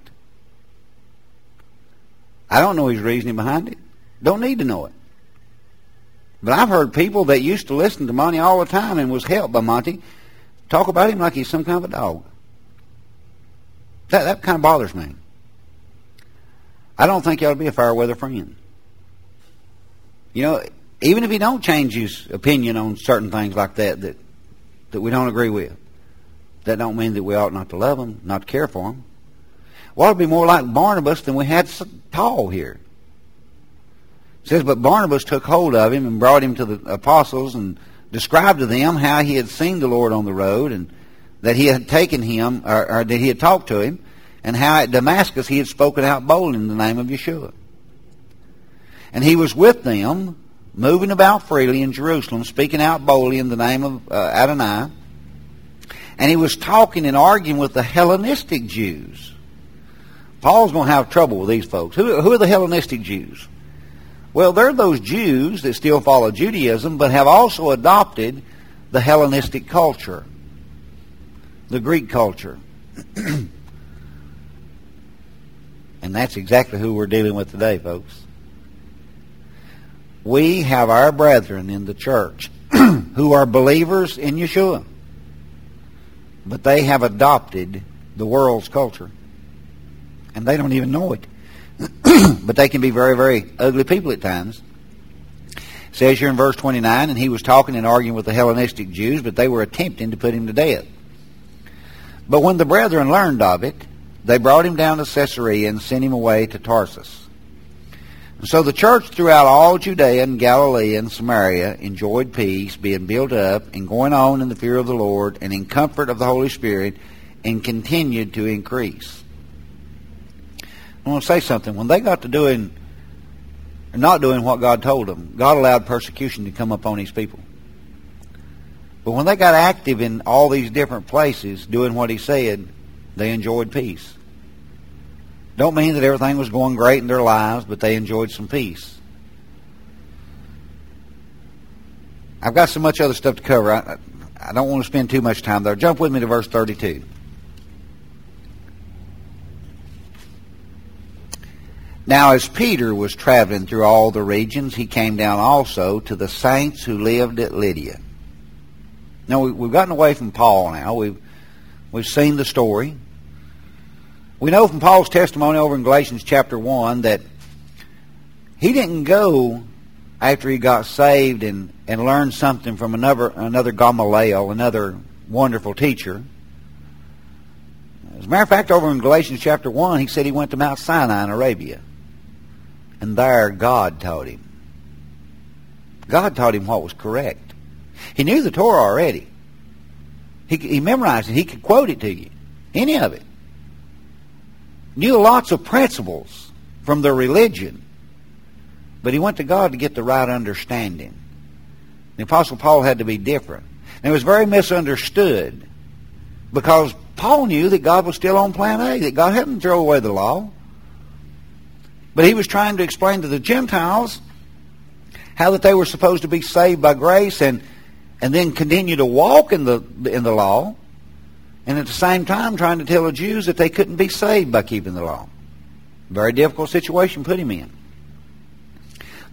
I don't know his reasoning behind it. Don't need to know it. But I've heard people that used to listen to Monty all the time and was helped by Monty talk about him like he's some kind of a dog. That kind of bothers me. I don't think he ought to be a fair weather friend. You know, even if he don't change his opinion on certain things like that we don't agree with, that don't mean that we ought not to love him, not to care for him. We ought to be more like Barnabas than we had Paul here. It says, but Barnabas took hold of him and brought him to the apostles and described to them how he had seen the Lord on the road and that he had taken him, or that he had talked to him, and how at Damascus he had spoken out boldly in the name of Yeshua. And he was with them, moving about freely in Jerusalem, speaking out boldly in the name of Adonai. And he was talking and arguing with the Hellenistic Jews. Paul's going to have trouble with these folks. Who are the Hellenistic Jews? Well, they're those Jews that still follow Judaism, but have also adopted the Hellenistic culture, the Greek culture. And that's exactly who we're dealing with today, folks. We have our brethren in the church who are believers in Yeshua, but they have adopted the world's culture, and they don't even know it. But they can be very, very ugly people at times. It says here in verse 29, and he was talking and arguing with the Hellenistic Jews, but they were attempting to put him to death. But when the brethren learned of it, they brought him down to Caesarea and sent him away to Tarsus. And so the church throughout all Judea and Galilee and Samaria enjoyed peace, being built up and going on in the fear of the Lord and in comfort of the Holy Spirit, and continued to increase. I want to say something. When they got to not doing what God told them, God allowed persecution to come upon His people. But when they got active in all these different places, doing what He said, they enjoyed peace. Don't mean that everything was going great in their lives, but they enjoyed some peace. I've got so much other stuff to cover. I don't want to spend too much time there. Jump with me to verse 32. Now, as Peter was traveling through all the regions, he came down also to the saints who lived at Lydia. Now, we've gotten away from Paul now. We've seen the story. We know from Paul's testimony over in Galatians chapter 1 that he didn't go after he got saved and learned something from another Gamaliel, another wonderful teacher. As a matter of fact, over in Galatians chapter 1, he said he went to Mount Sinai in Arabia. And there God taught him. God taught him what was correct. He knew the Torah already. He memorized it. He could quote it to you. Any of it. Knew lots of principles from their religion. But he went to God to get the right understanding. The Apostle Paul had to be different. And it was very misunderstood because Paul knew that God was still on plan A, that God hadn't thrown away the law. But he was trying to explain to the Gentiles how that they were supposed to be saved by grace and then continue to walk in the law, and at the same time trying to tell the Jews that they couldn't be saved by keeping the law. Very difficult situation put him in.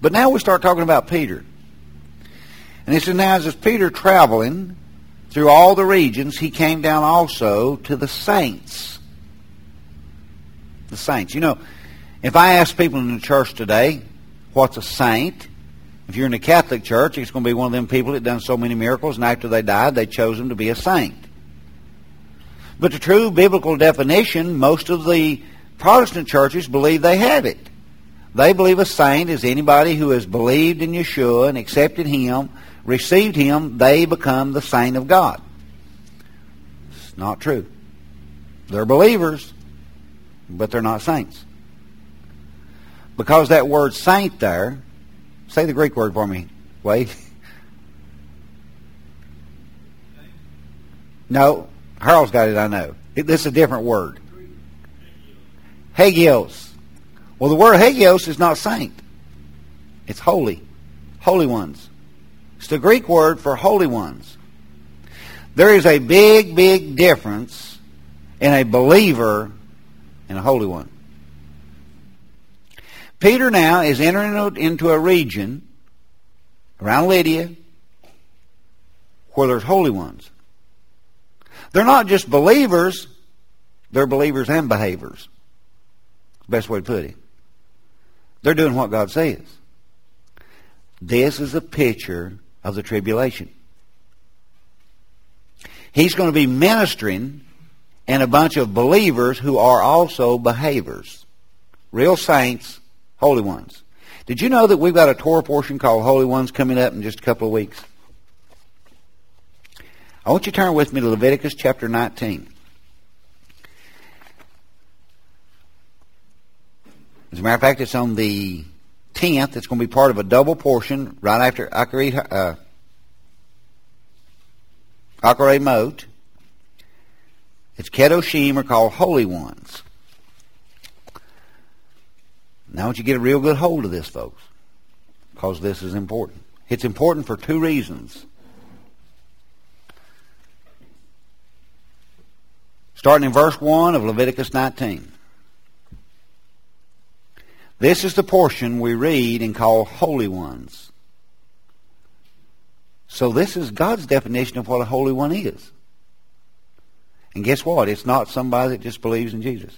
But now we start talking about Peter. And it says, now as Peter traveling through all the regions, he came down also to the saints. The saints. You know, if I ask people in the church today, what's a saint? If you're in the Catholic Church, it's going to be one of them people that done so many miracles, and after they died, they chose them to be a saint. But the true biblical definition, most of the Protestant churches believe they have it. They believe a saint is anybody who has believed in Yeshua and accepted Him, received Him, they become the saint of God. It's not true. They're believers, but they're not saints. Because that word saint there, say the Greek word for me, Wade. No, Harold's got it, I know. This is a different word. Hagios. Well, the word hagios is not saint. It's holy. Holy ones. It's the Greek word for holy ones. There is a big, big difference in a believer and a holy one. Peter now is entering into a region around Lydia where there's holy ones. They're not just believers, they're believers and behaviors. Best way to put it. They're doing what God says. This is a picture of the tribulation. He's going to be ministering in a bunch of believers who are also behaviors. Real saints, holy ones. Did you know that we've got a Torah portion called Holy Ones coming up in just a couple of weeks? I want you to turn with me to Leviticus chapter 19. As a matter of fact, it's on the 10th. It's going to be part of a double portion right after Akarei Mot. It's Kedoshim, are called Holy Ones. Now I want you to get a real good hold of this, folks, because this is important. It's important for two reasons. Starting in verse 1 of Leviticus 19. This is the portion we read and call holy ones. So this is God's definition of what a holy one is. And guess what? It's not somebody that just believes in Jesus.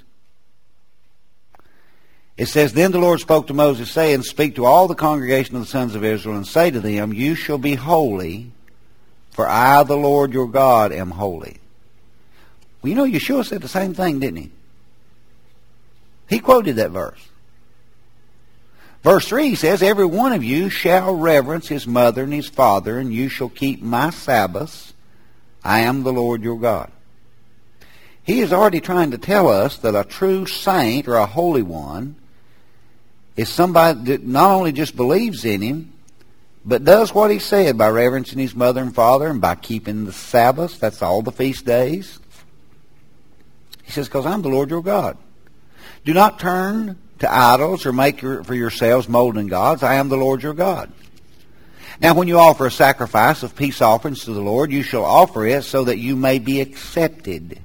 It says, Then the Lord spoke to Moses, saying, Speak to all the congregation of the sons of Israel, and say to them, You shall be holy, for I, the Lord your God, am holy. Well, you know, Yeshua said the same thing, didn't he? He quoted that verse. Verse 3 says, Every one of you shall reverence his mother and his father, and you shall keep my Sabbaths. I am the Lord your God. He is already trying to tell us that a true saint or a holy one is somebody that not only just believes in him, but does what he said by reverencing his mother and father and by keeping the Sabbaths. That's all the feast days. He says, because I'm the Lord your God. Do not turn to idols or make for yourselves molten gods. I am the Lord your God. Now when you offer a sacrifice of peace offerings to the Lord, you shall offer it so that you may be accepted.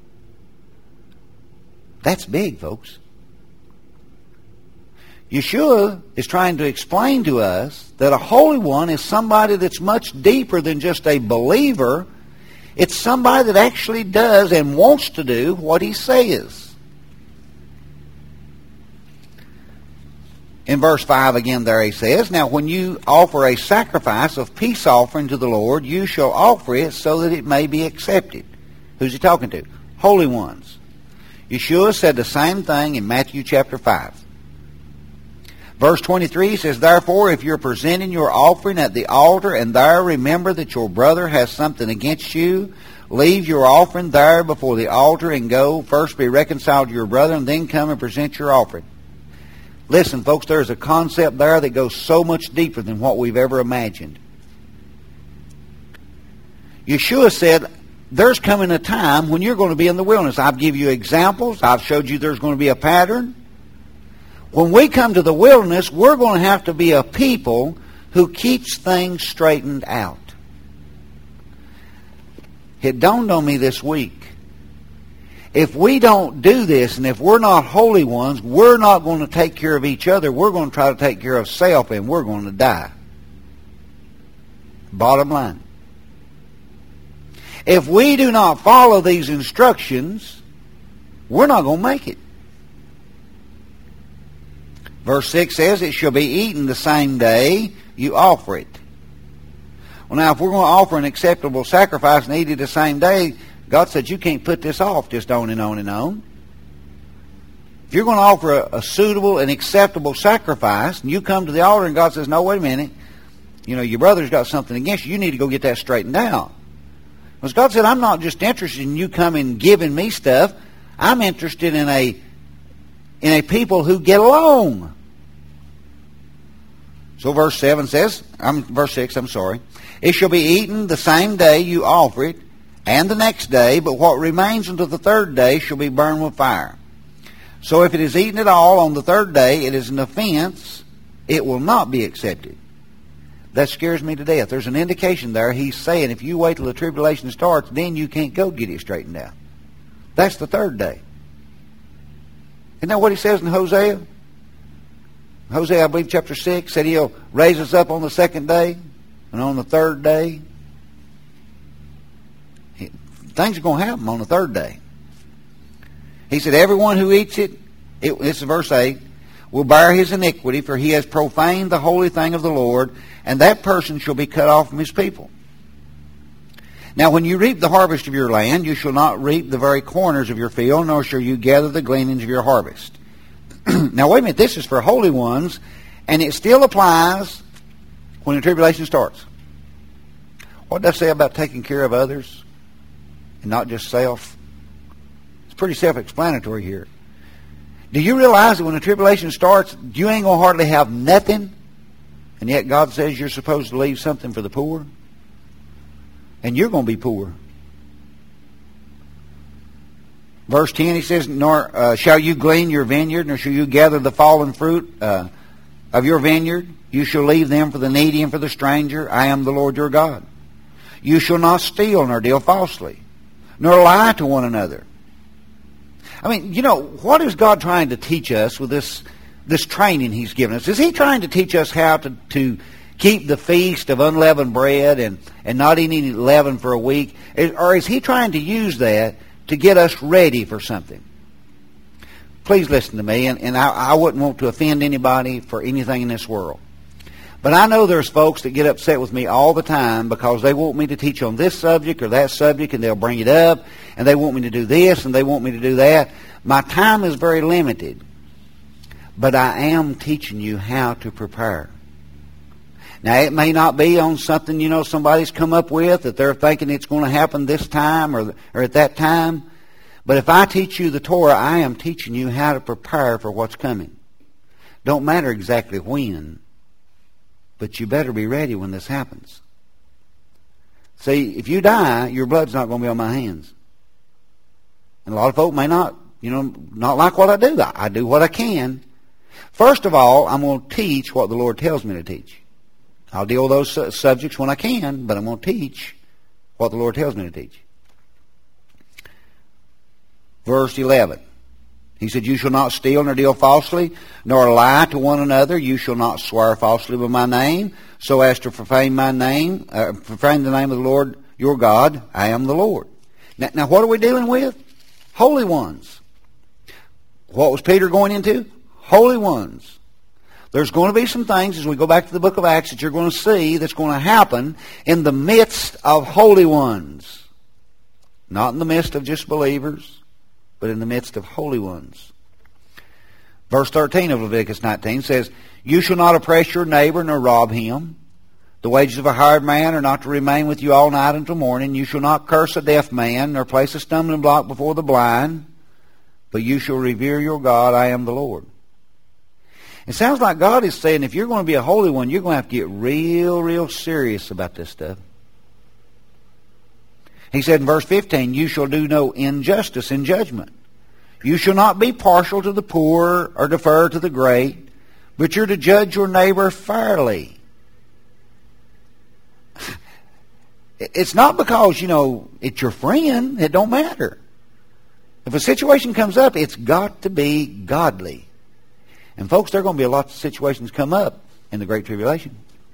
That's big, folks. Yeshua is trying to explain to us that a holy one is somebody that's much deeper than just a believer. It's somebody that actually does and wants to do what he says. In verse 5 again there he says, Now when you offer a sacrifice of peace offering to the Lord, you shall offer it so that it may be accepted. Who's he talking to? Holy ones. Yeshua said the same thing in Matthew chapter 5. Verse 23 says, Therefore, if you're presenting your offering at the altar and there remember that your brother has something against you, leave your offering there before the altar and go first be reconciled to your brother and then come and present your offering. Listen, folks, there's a concept there that goes so much deeper than what we've ever imagined. Yeshua said, there's coming a time when you're going to be in the wilderness. I've given you examples. I've showed you there's going to be a pattern. When we come to the wilderness, we're going to have to be a people who keeps things straightened out. It dawned on me this week. if we don't do this, and if we're not holy ones, we're not going to take care of each other. We're going to try to take care of self, and we're going to die. Bottom line. If we do not follow these instructions, we're not going to make it. Verse 6 says, it shall be eaten the same day you offer it. Well, now, if we're going to offer an acceptable sacrifice and eat it the same day, God said you can't put this off just on and on and on. If you're going to offer a suitable and acceptable sacrifice, and you come to the altar and God says, no, wait a minute, your brother's got something against you, you need to go get that straightened out. Because God said, I'm not just interested in you coming and giving me stuff. I'm interested in a people who get along. So verse 6, it shall be eaten the same day you offer it, and the next day, but what remains until the third day shall be burned with fire. So if it is eaten at all on the third day, it is an offense, it will not be accepted. That scares me to death. There's an indication there. He's saying if you wait till the tribulation starts, then you can't go get it straightened out. That's the third day. Isn't that what he says in Hosea? Hosea, I believe, chapter 6, said he'll raise us up on the second day, and on the third day, things are going to happen on the third day. He said, everyone who eats it, this is verse 8, will bear his iniquity, for he has profaned the holy thing of the Lord, and that person shall be cut off from his people. Now, when you reap the harvest of your land, you shall not reap the very corners of your field, nor shall you gather the gleanings of your harvest. Now, wait a minute, this is for holy ones, and it still applies when the tribulation starts. What did I say about taking care of others and not just self? It's pretty self-explanatory here. Do you realize that when the tribulation starts, you ain't going to hardly have nothing, and yet God says you're supposed to leave something for the poor? And you're going to be poor. Verse 10, he says, nor shall you glean your vineyard, nor shall you gather the fallen fruit of your vineyard. You shall leave them for the needy and for the stranger. I am the Lord your God. You shall not steal, nor deal falsely, nor lie to one another. I mean, what is God trying to teach us with this training he's given us? Is he trying to teach us how to keep the feast of unleavened bread and not eat any leaven for a week? Or is he trying to use that to get us ready for something? Please listen to me, and I wouldn't want to offend anybody for anything in this world. But I know there's folks that get upset with me all the time because they want me to teach on this subject or that subject, and they'll bring it up, and they want me to do this, and they want me to do that. My time is very limited, but I am teaching you how to prepare. Now, it may not be on something, somebody's come up with that they're thinking it's going to happen this time or at that time. But if I teach you the Torah, I am teaching you how to prepare for what's coming. Don't matter exactly when, but you better be ready when this happens. See, if you die, your blood's not going to be on my hands. And a lot of folk may not like what I do. I do what I can. First of all, I'm going to teach what the Lord tells me to teach. I'll deal with those subjects when I can, but I'm going to teach what the Lord tells me to teach. Verse 11. He said, you shall not steal nor deal falsely, nor lie to one another. You shall not swear falsely with my name, so as to profane my name, profane the name of the Lord your God. I am the Lord. Now what are we dealing with? Holy ones. What was Peter going into? Holy ones. There's going to be some things as we go back to the book of Acts that you're going to see that's going to happen in the midst of holy ones. Not in the midst of just believers, but in the midst of holy ones. Verse 13 of Leviticus 19 says, you shall not oppress your neighbor nor rob him. The wages of a hired man are not to remain with you all night until morning. You shall not curse a deaf man nor place a stumbling block before the blind, but you shall revere your God. I am the Lord. It sounds like God is saying if you're going to be a holy one, you're going to have to get real, real serious about this stuff. He said in verse 15, you shall do no injustice in judgment. You shall not be partial to the poor or defer to the great, but you're to judge your neighbor fairly. It's not because, it's your friend. It don't matter. If a situation comes up, it's got to be godly. And folks, there are going to be lots of situations come up in the Great Tribulation.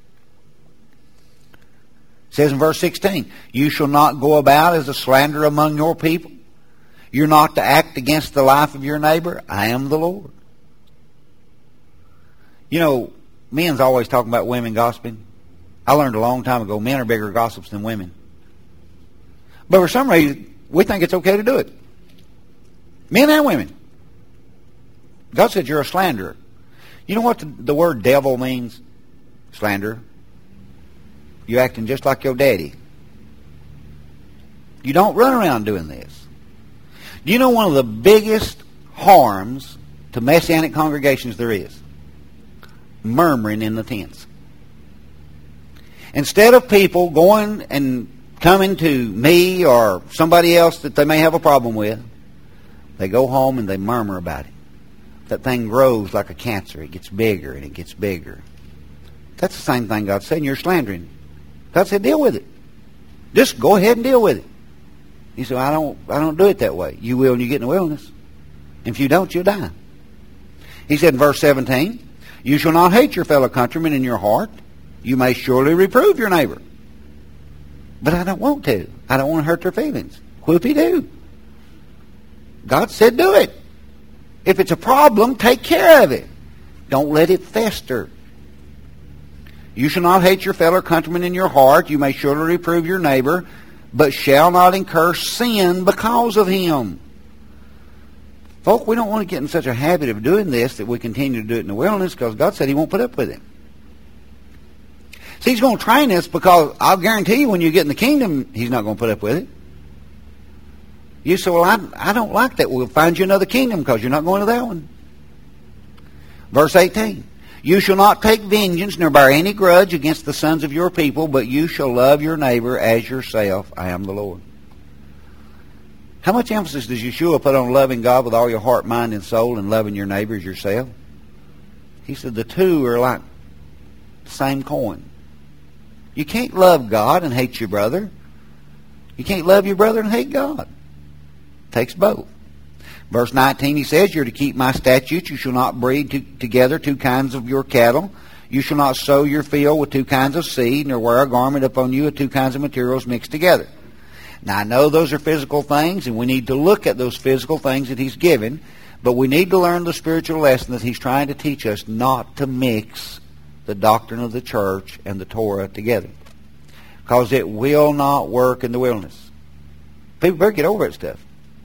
It says in verse 16, you shall not go about as a slanderer among your people. You're not to act against the life of your neighbor. I am the Lord. You know, men's always talking about women gossiping. I learned a long time ago, men are bigger gossips than women. But for some reason, we think it's okay to do it. Men and women. God said you're a slanderer. You know what the word devil means? Slanderer. You're acting just like your daddy. You don't run around doing this. Do you know one of the biggest harms to Messianic congregations there is? Murmuring in the tents. Instead of people going and coming to me or somebody else that they may have a problem with, they go home and they murmur about it. That thing grows like a cancer. It gets bigger and it gets bigger. That's the same thing God said. You're slandering. God said, deal with it. Just go ahead and deal with it. He said, I don't do it that way. You will when you get in the wilderness. If you don't, you'll die. He said in verse 17, you shall not hate your fellow countrymen in your heart. You may surely reprove your neighbor. But I don't want to. I don't want to hurt their feelings. Whoopie-doo. God said do it. If it's a problem, take care of it. Don't let it fester. You shall not hate your fellow countrymen in your heart. You may surely reprove your neighbor, but shall not incur sin because of him. Folk, we don't want to get in such a habit of doing this that we continue to do it in the wilderness, because God said he won't put up with it. See, he's going to train us, because I'll guarantee you when you get in the kingdom, he's not going to put up with it. You say, well, I don't like that. We'll find you another kingdom because you're not going to that one. Verse 18. You shall not take vengeance nor bear any grudge against the sons of your people, but you shall love your neighbor as yourself. I am the Lord. How much emphasis does Yeshua put on loving God with all your heart, mind, and soul, and loving your neighbor as yourself? He said the two are like the same coin. You can't love God and hate your brother. You can't love your brother and hate God. Takes both. Verse 19, he says, you're to keep my statutes. You shall not breed together two kinds of your cattle. You shall not sow your field with two kinds of seed, nor wear a garment upon you with two kinds of materials mixed together. Now, I know those are physical things, and we need to look at those physical things that he's given, but we need to learn the spiritual lesson that he's trying to teach us, not to mix the doctrine of the church and the Torah together, because it will not work in the wilderness. People better get over that stuff.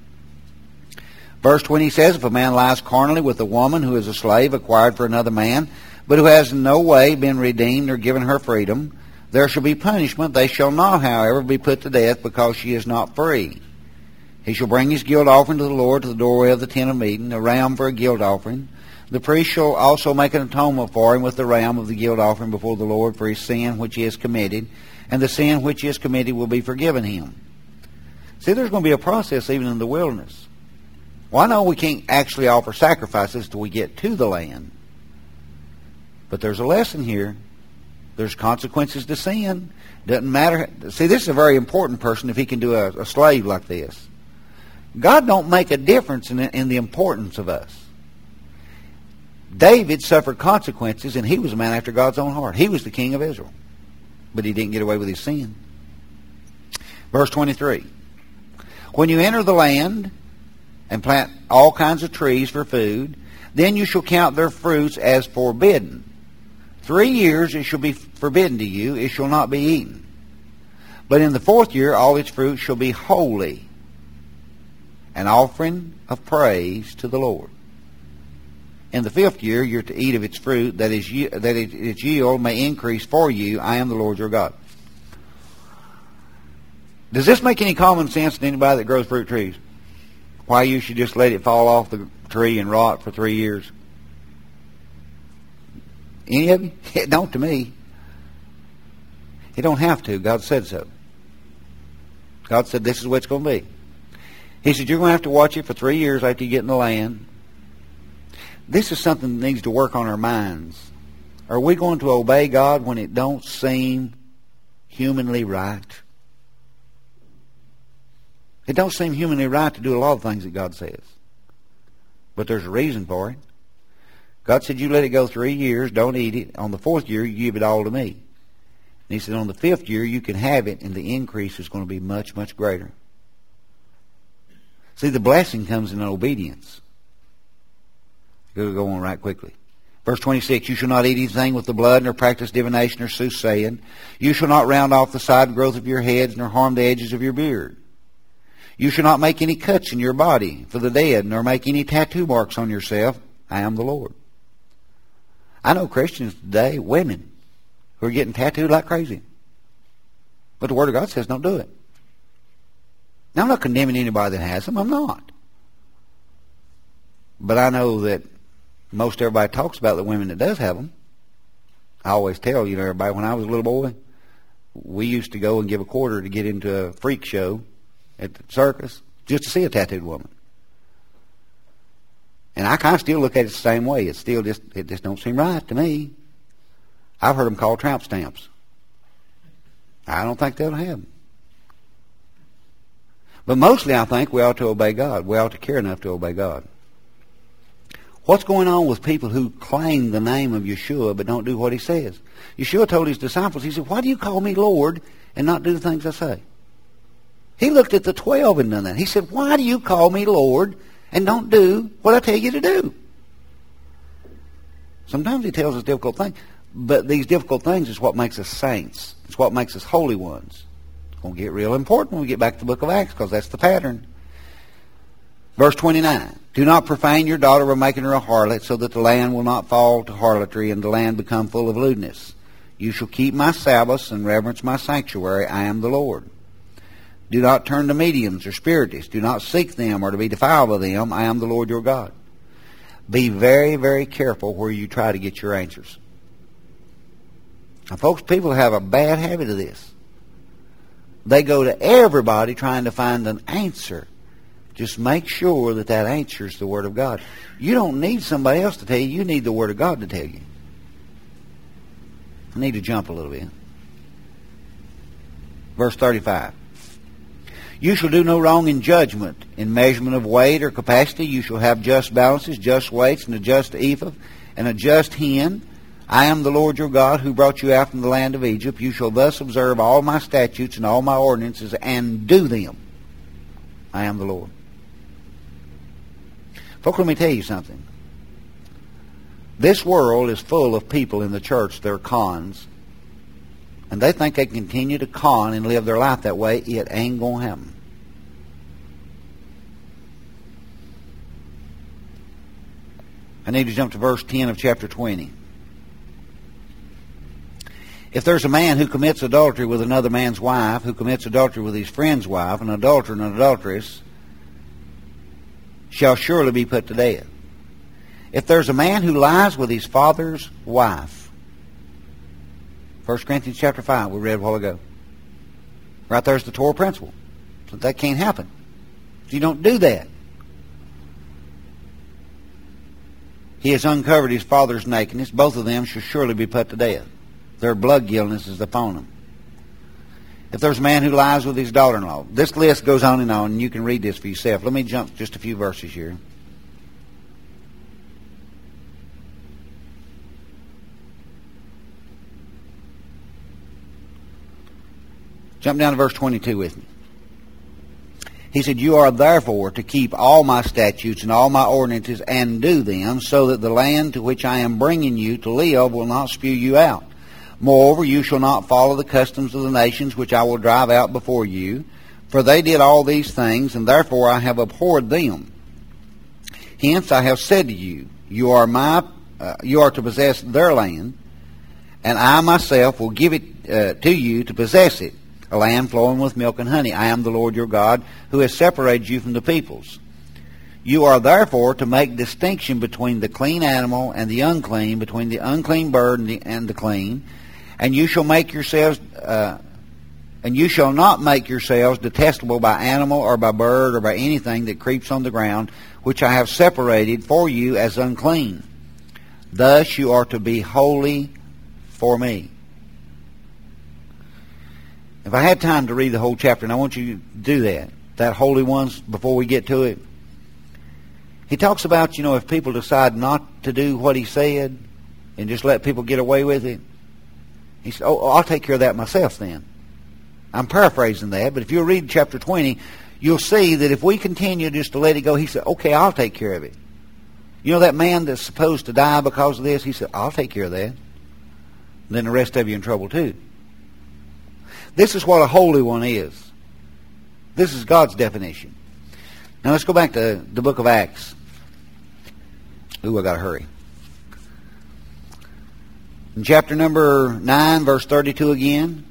Verse 20 says, if a man lies carnally with a woman who is a slave acquired for another man, but who has in no way been redeemed or given her freedom, there shall be punishment. They shall not, however, be put to death, because she is not free. He shall bring his guilt offering to the Lord to the doorway of the tent of meeting, a ram for a guilt offering. The priest shall also make an atonement for him with the ram of the guilt offering before the Lord for his sin which he has committed, and the sin which he has committed will be forgiven him. See, there's going to be a process even in the wilderness. Well, I know we can't actually offer sacrifices till we get to the land. But there's a lesson here. There's consequences to sin. Doesn't matter. See, this is a very important person if he can do a slave like this. God don't make a difference in the importance of us. David suffered consequences, and he was a man after God's own heart. He was the king of Israel. But he didn't get away with his sin. Verse 23. When you enter the land and plant all kinds of trees for food, then you shall count their fruits as forbidden. 3 years it shall be forbidden to you, it shall not be eaten. But in the 4th year all its fruit shall be holy, an offering of praise to the Lord. In the 5th year you're to eat of its fruit, that its yield may increase for you. I am the Lord your God. Does this make any common sense to anybody that grows fruit trees? Why you should just let it fall off the tree and rot for 3 years? Any of you? It don't to me. It don't have to. God said so. God said this is what it's going to be. He said you're going to have to watch it for 3 years after you get in the land. This is something that needs to work on our minds. Are we going to obey God when it don't seem humanly right? It don't seem humanly right to do a lot of things that God says. But there's a reason for it. God said, you let it go 3 years, don't eat it. On the 4th year, you give it all to me. And he said, on the 5th year, you can have it, and the increase is going to be much, much greater. See, the blessing comes in obedience. Go on right quickly. Verse 26, you shall not eat anything with the blood, nor practice divination or soothsaying. You shall not round off the side growth of your heads, nor harm the edges of your beard. You shall not make any cuts in your body for the dead, nor make any tattoo marks on yourself. I am the Lord. I know Christians today, women, who are getting tattooed like crazy. But the Word of God says don't do it. Now, I'm not condemning anybody that has them. I'm not. But I know that most everybody talks about the women that does have them. I always tell, everybody, when I was a little boy, we used to go and give a quarter to get into a freak show at the circus just to see a tattooed woman. And I kind of still look at it the same way. It just don't seem right to me. I've heard them called tramp stamps. I don't think they'll have them. But mostly I think we ought to obey God. We ought to care enough to obey God. What's going on with people who claim the name of Yeshua but don't do what he says? Yeshua told his disciples, he said, why do you call me Lord and not do the things I say? He looked at the 12 and done that. He said, why do you call me Lord and don't do what I tell you to do? Sometimes he tells us difficult things, but these difficult things is what makes us saints. It's what makes us holy ones. It's going to get real important when we get back to the book of Acts, because that's the pattern. Verse 29, do not profane your daughter by making her a harlot, so that the land will not fall to harlotry and the land become full of lewdness. You shall keep my Sabbaths and reverence my sanctuary. I am the Lord. Do not turn to mediums or spiritists. Do not seek them or to be defiled by them. I am the Lord your God. Be very, very careful where you try to get your answers. Now, folks, people have a bad habit of this. They go to everybody trying to find an answer. Just make sure that that answer is the Word of God. You don't need somebody else to tell you. You need the Word of God to tell you. I need to jump a little bit. Verse 35. You shall do no wrong in judgment. In measurement of weight or capacity, you shall have just balances, just weights, and a just ephah, and a just hin. I am the Lord your God, who brought you out from the land of Egypt. You shall thus observe all my statutes and all my ordinances, and do them. I am the Lord. Folks, let me tell you something. This world is full of people in the church that are cons, and they think they can continue to con and live their life that way. It ain't going to happen. I need to jump to verse 10 of chapter 20. If there's a man who commits adultery with another man's wife, who commits adultery with his friend's wife, an adulterer and an adulteress shall surely be put to death. If there's a man who lies with his father's wife, 1 Corinthians chapter 5, we read a while ago. Right there's the Torah principle. So that can't happen. You don't do that. He has uncovered his father's nakedness. Both of them shall surely be put to death. Their blood guiltiness is upon them. If there's a man who lies with his daughter-in-law. This list goes on, and you can read this for yourself. Let me jump just a few verses here. Jump down to verse 22 with me. He said, you are therefore to keep all my statutes and all my ordinances and do them, so that the land to which I am bringing you to live will not spew you out. Moreover, you shall not follow the customs of the nations which I will drive out before you, for they did all these things, and therefore I have abhorred them. Hence I have said to you, you are to possess their land, and I myself will give it to you to possess it, a land flowing with milk and honey. I am the Lord your God, who has separated you from the peoples. You are therefore to make distinction between the clean animal and the unclean, between the unclean bird and the clean. And you shall make yourselves, and you shall not make yourselves detestable by animal or by bird or by anything that creeps on the ground, which I have separated for you as unclean. Thus you are to be holy for me. If I had time to read the whole chapter, and I want you to do that, that holy ones, before we get to it. He talks about, if people decide not to do what he said and just let people get away with it, he said, I'll take care of that myself then. I'm paraphrasing that, but if you'll read chapter 20, you'll see that if we continue just to let it go, he said, okay, I'll take care of it. That man that's supposed to die because of this, he said, I'll take care of that. And then the rest of you in trouble too. This is what a holy one is. This is God's definition. Now let's go back to the book of Acts. Ooh, I got to hurry. In chapter number 9, verse 32 again.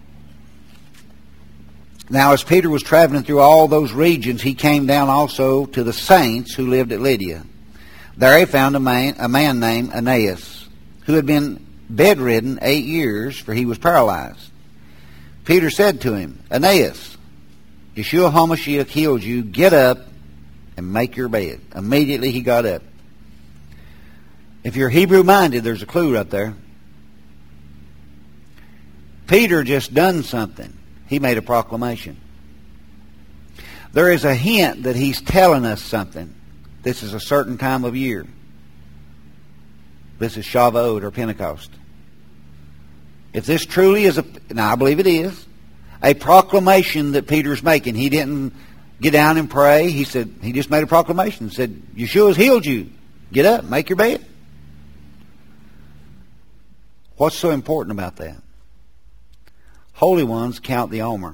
Now as Peter was traveling through all those regions, he came down also to the saints who lived at Lydia. There he found a man named Aeneas, who had been bedridden 8 years, for he was paralyzed. Peter said to him, Aeneas, Yeshua HaMashiach healed you. Get up and make your bed. Immediately he got up. If you're Hebrew-minded, there's a clue right there. Peter just done something. He made a proclamation. There is a hint that he's telling us something. This is a certain time of year. This is Shavuot or Pentecost. If this truly is now I believe it is, a proclamation that Peter's making. He didn't get down and pray. He just made a proclamation and said, Yeshua's healed you. Get up, make your bed. What's so important about that? Holy ones count the Omer.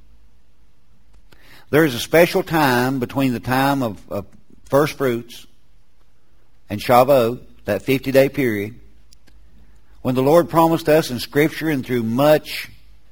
There is a special time between the time of first fruits and Shavuot, that 50-day period, when the Lord promised us in Scripture and through much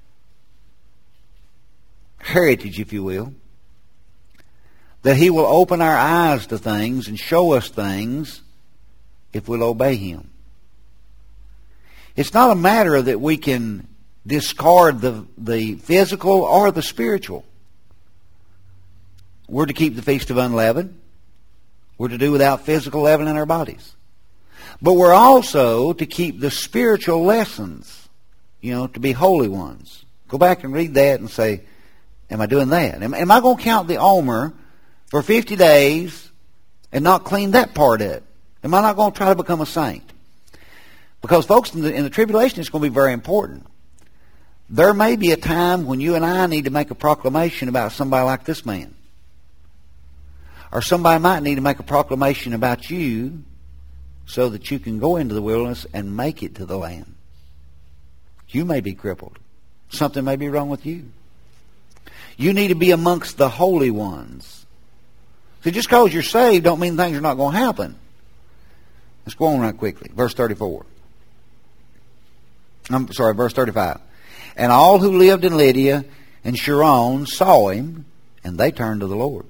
heritage, if you will, that He will open our eyes to things and show us things if we'll obey Him. It's not a matter that we can discard the physical or the spiritual. We're to keep the Feast of Unleavened. We're to do without physical leaven in our bodies. But we're also to keep the spiritual lessons, to be holy ones. Go back and read that and say, am I doing that? Am I going to count the Omer for 50 days and not clean that part up? Am I not going to try to become a saint? Because, folks, in the tribulation, it's going to be very important. There may be a time when you and I need to make a proclamation about somebody like this man. Or somebody might need to make a proclamation about you so that you can go into the wilderness and make it to the land. You may be crippled. Something may be wrong with you. You need to be amongst the holy ones. See, just because you're saved don't mean things are not going to happen. Let's go on right quickly. Verse 34. Verse 35. And all who lived in Lydia and Sharon saw him, and they turned to the Lord.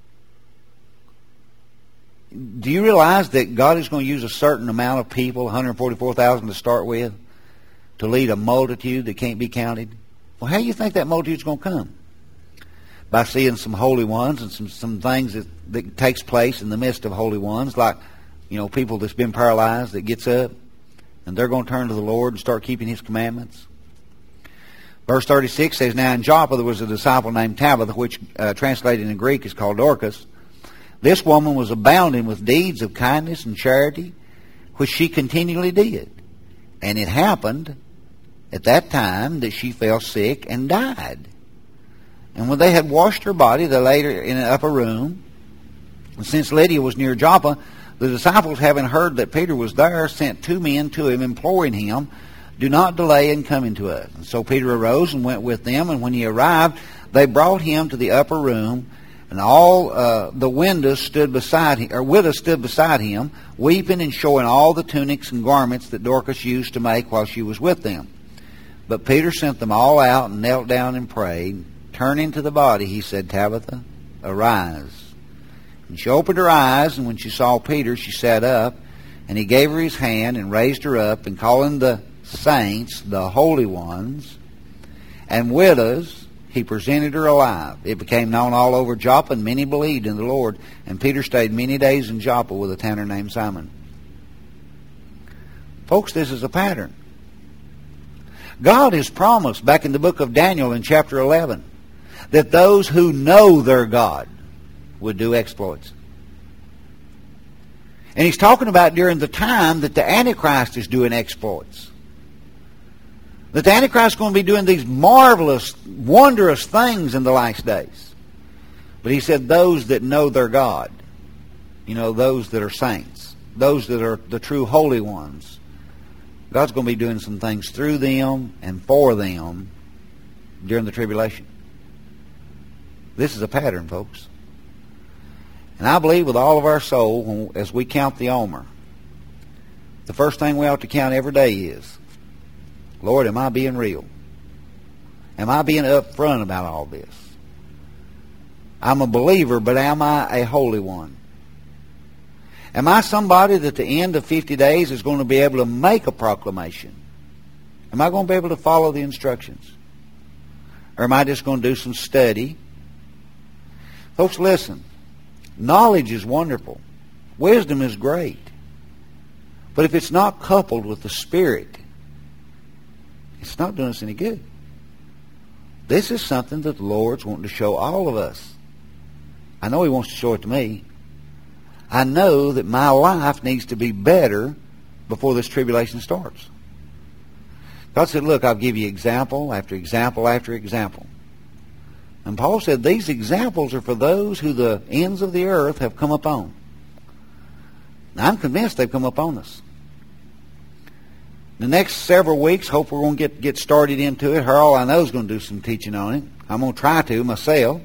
Do you realize that God is going to use a certain amount of people, 144,000 to start with, to lead a multitude that can't be counted? Well, how do you think that multitude is going to come? By seeing some holy ones and some things that takes place in the midst of holy ones, like, people that's been paralyzed that gets up, and they're going to turn to the Lord and start keeping His commandments. Verse 36 says, Now in Joppa there was a disciple named Tabitha, which translated in Greek is called Dorcas. This woman was abounding with deeds of kindness and charity, which she continually did. And it happened at that time that she fell sick and died. And when they had washed her body, they laid her in an upper room. And since Lydia was near Joppa, the disciples, having heard that Peter was there, sent 2 men to him, imploring him, Do not delay in coming to us. And so Peter arose and went with them, and when he arrived, they brought him to the upper room, and all the widows stood beside him, weeping and showing all the tunics and garments that Dorcas used to make while she was with them. But Peter sent them all out and knelt down and prayed. Turning to the body, he said, Tabitha, arise. And she opened her eyes, and when she saw Peter, she sat up, and he gave her his hand and raised her up, and calling the saints, the holy ones, and widows, he presented her alive. It became known all over Joppa, and many believed in the Lord. And Peter stayed many days in Joppa with a tanner named Simon. Folks, this is a pattern. God has promised back in the book of Daniel in chapter 11 that those who know their God would do exploits. And he's talking about during the time that the Antichrist is doing exploits. That the Antichrist is going to be doing these marvelous, wondrous things in the last days. But he said those that know their God, those that are saints, those that are the true holy ones, God's going to be doing some things through them and for them during the tribulation. This is a pattern, folks. And I believe with all of our soul, as we count the Omer, the first thing we ought to count every day is, Lord, am I being real? Am I being upfront about all this? I'm a believer, but am I a holy one? Am I somebody that at the end of 50 days is going to be able to make a proclamation? Am I going to be able to follow the instructions? Or am I just going to do some study? Folks, listen. Knowledge is wonderful. Wisdom is great. But if it's not coupled with the Spirit, it's not doing us any good. This is something that the Lord's wanting to show all of us. I know He wants to show it to me. I know that my life needs to be better before this tribulation starts. God said, look, I'll give you example after example after example. And Paul said these examples are for those who the ends of the earth have come upon. Now, I'm convinced they've come upon us. The next several weeks, hope we're going to get started into it. Harold, I know, is going to do some teaching on it. I'm going to try to myself.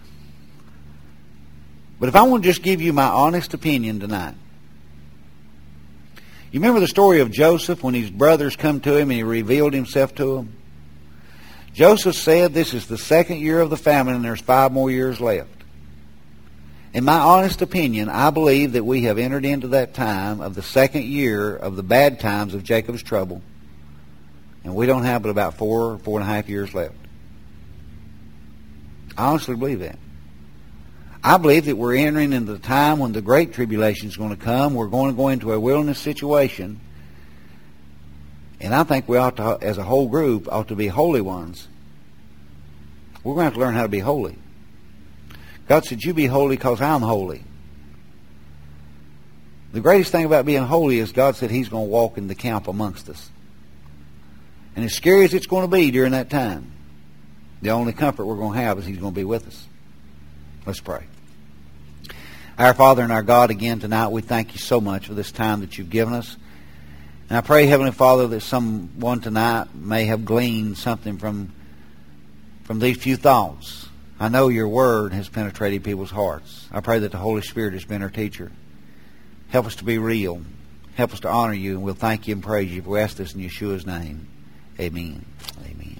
But if I want to just give you my honest opinion tonight. You remember the story of Joseph when his brothers come to him and he revealed himself to them? Joseph said this is the second year of the famine and there's 5 more years left. In my honest opinion, I believe that we have entered into that time of the second year of the bad times of Jacob's trouble. And we don't have but about 4.5 years left. I honestly believe that. I believe that we're entering into the time when the great tribulation is going to come. We're going to go into a wilderness situation. And I think we ought to, as a whole group, ought to be holy ones. We're going to have to learn how to be holy. God said, you be holy because I'm holy. The greatest thing about being holy is God said He's going to walk in the camp amongst us. And as scary as it's going to be during that time, the only comfort we're going to have is He's going to be with us. Let's pray. Our Father and our God, again tonight, we thank You so much for this time that You've given us. And I pray, Heavenly Father, that someone tonight may have gleaned something from these few thoughts. I know Your Word has penetrated people's hearts. I pray that the Holy Spirit has been our teacher. Help us to be real. Help us to honor You, and we'll thank You and praise You. We ask this in Yeshua's name. Amen. Amen.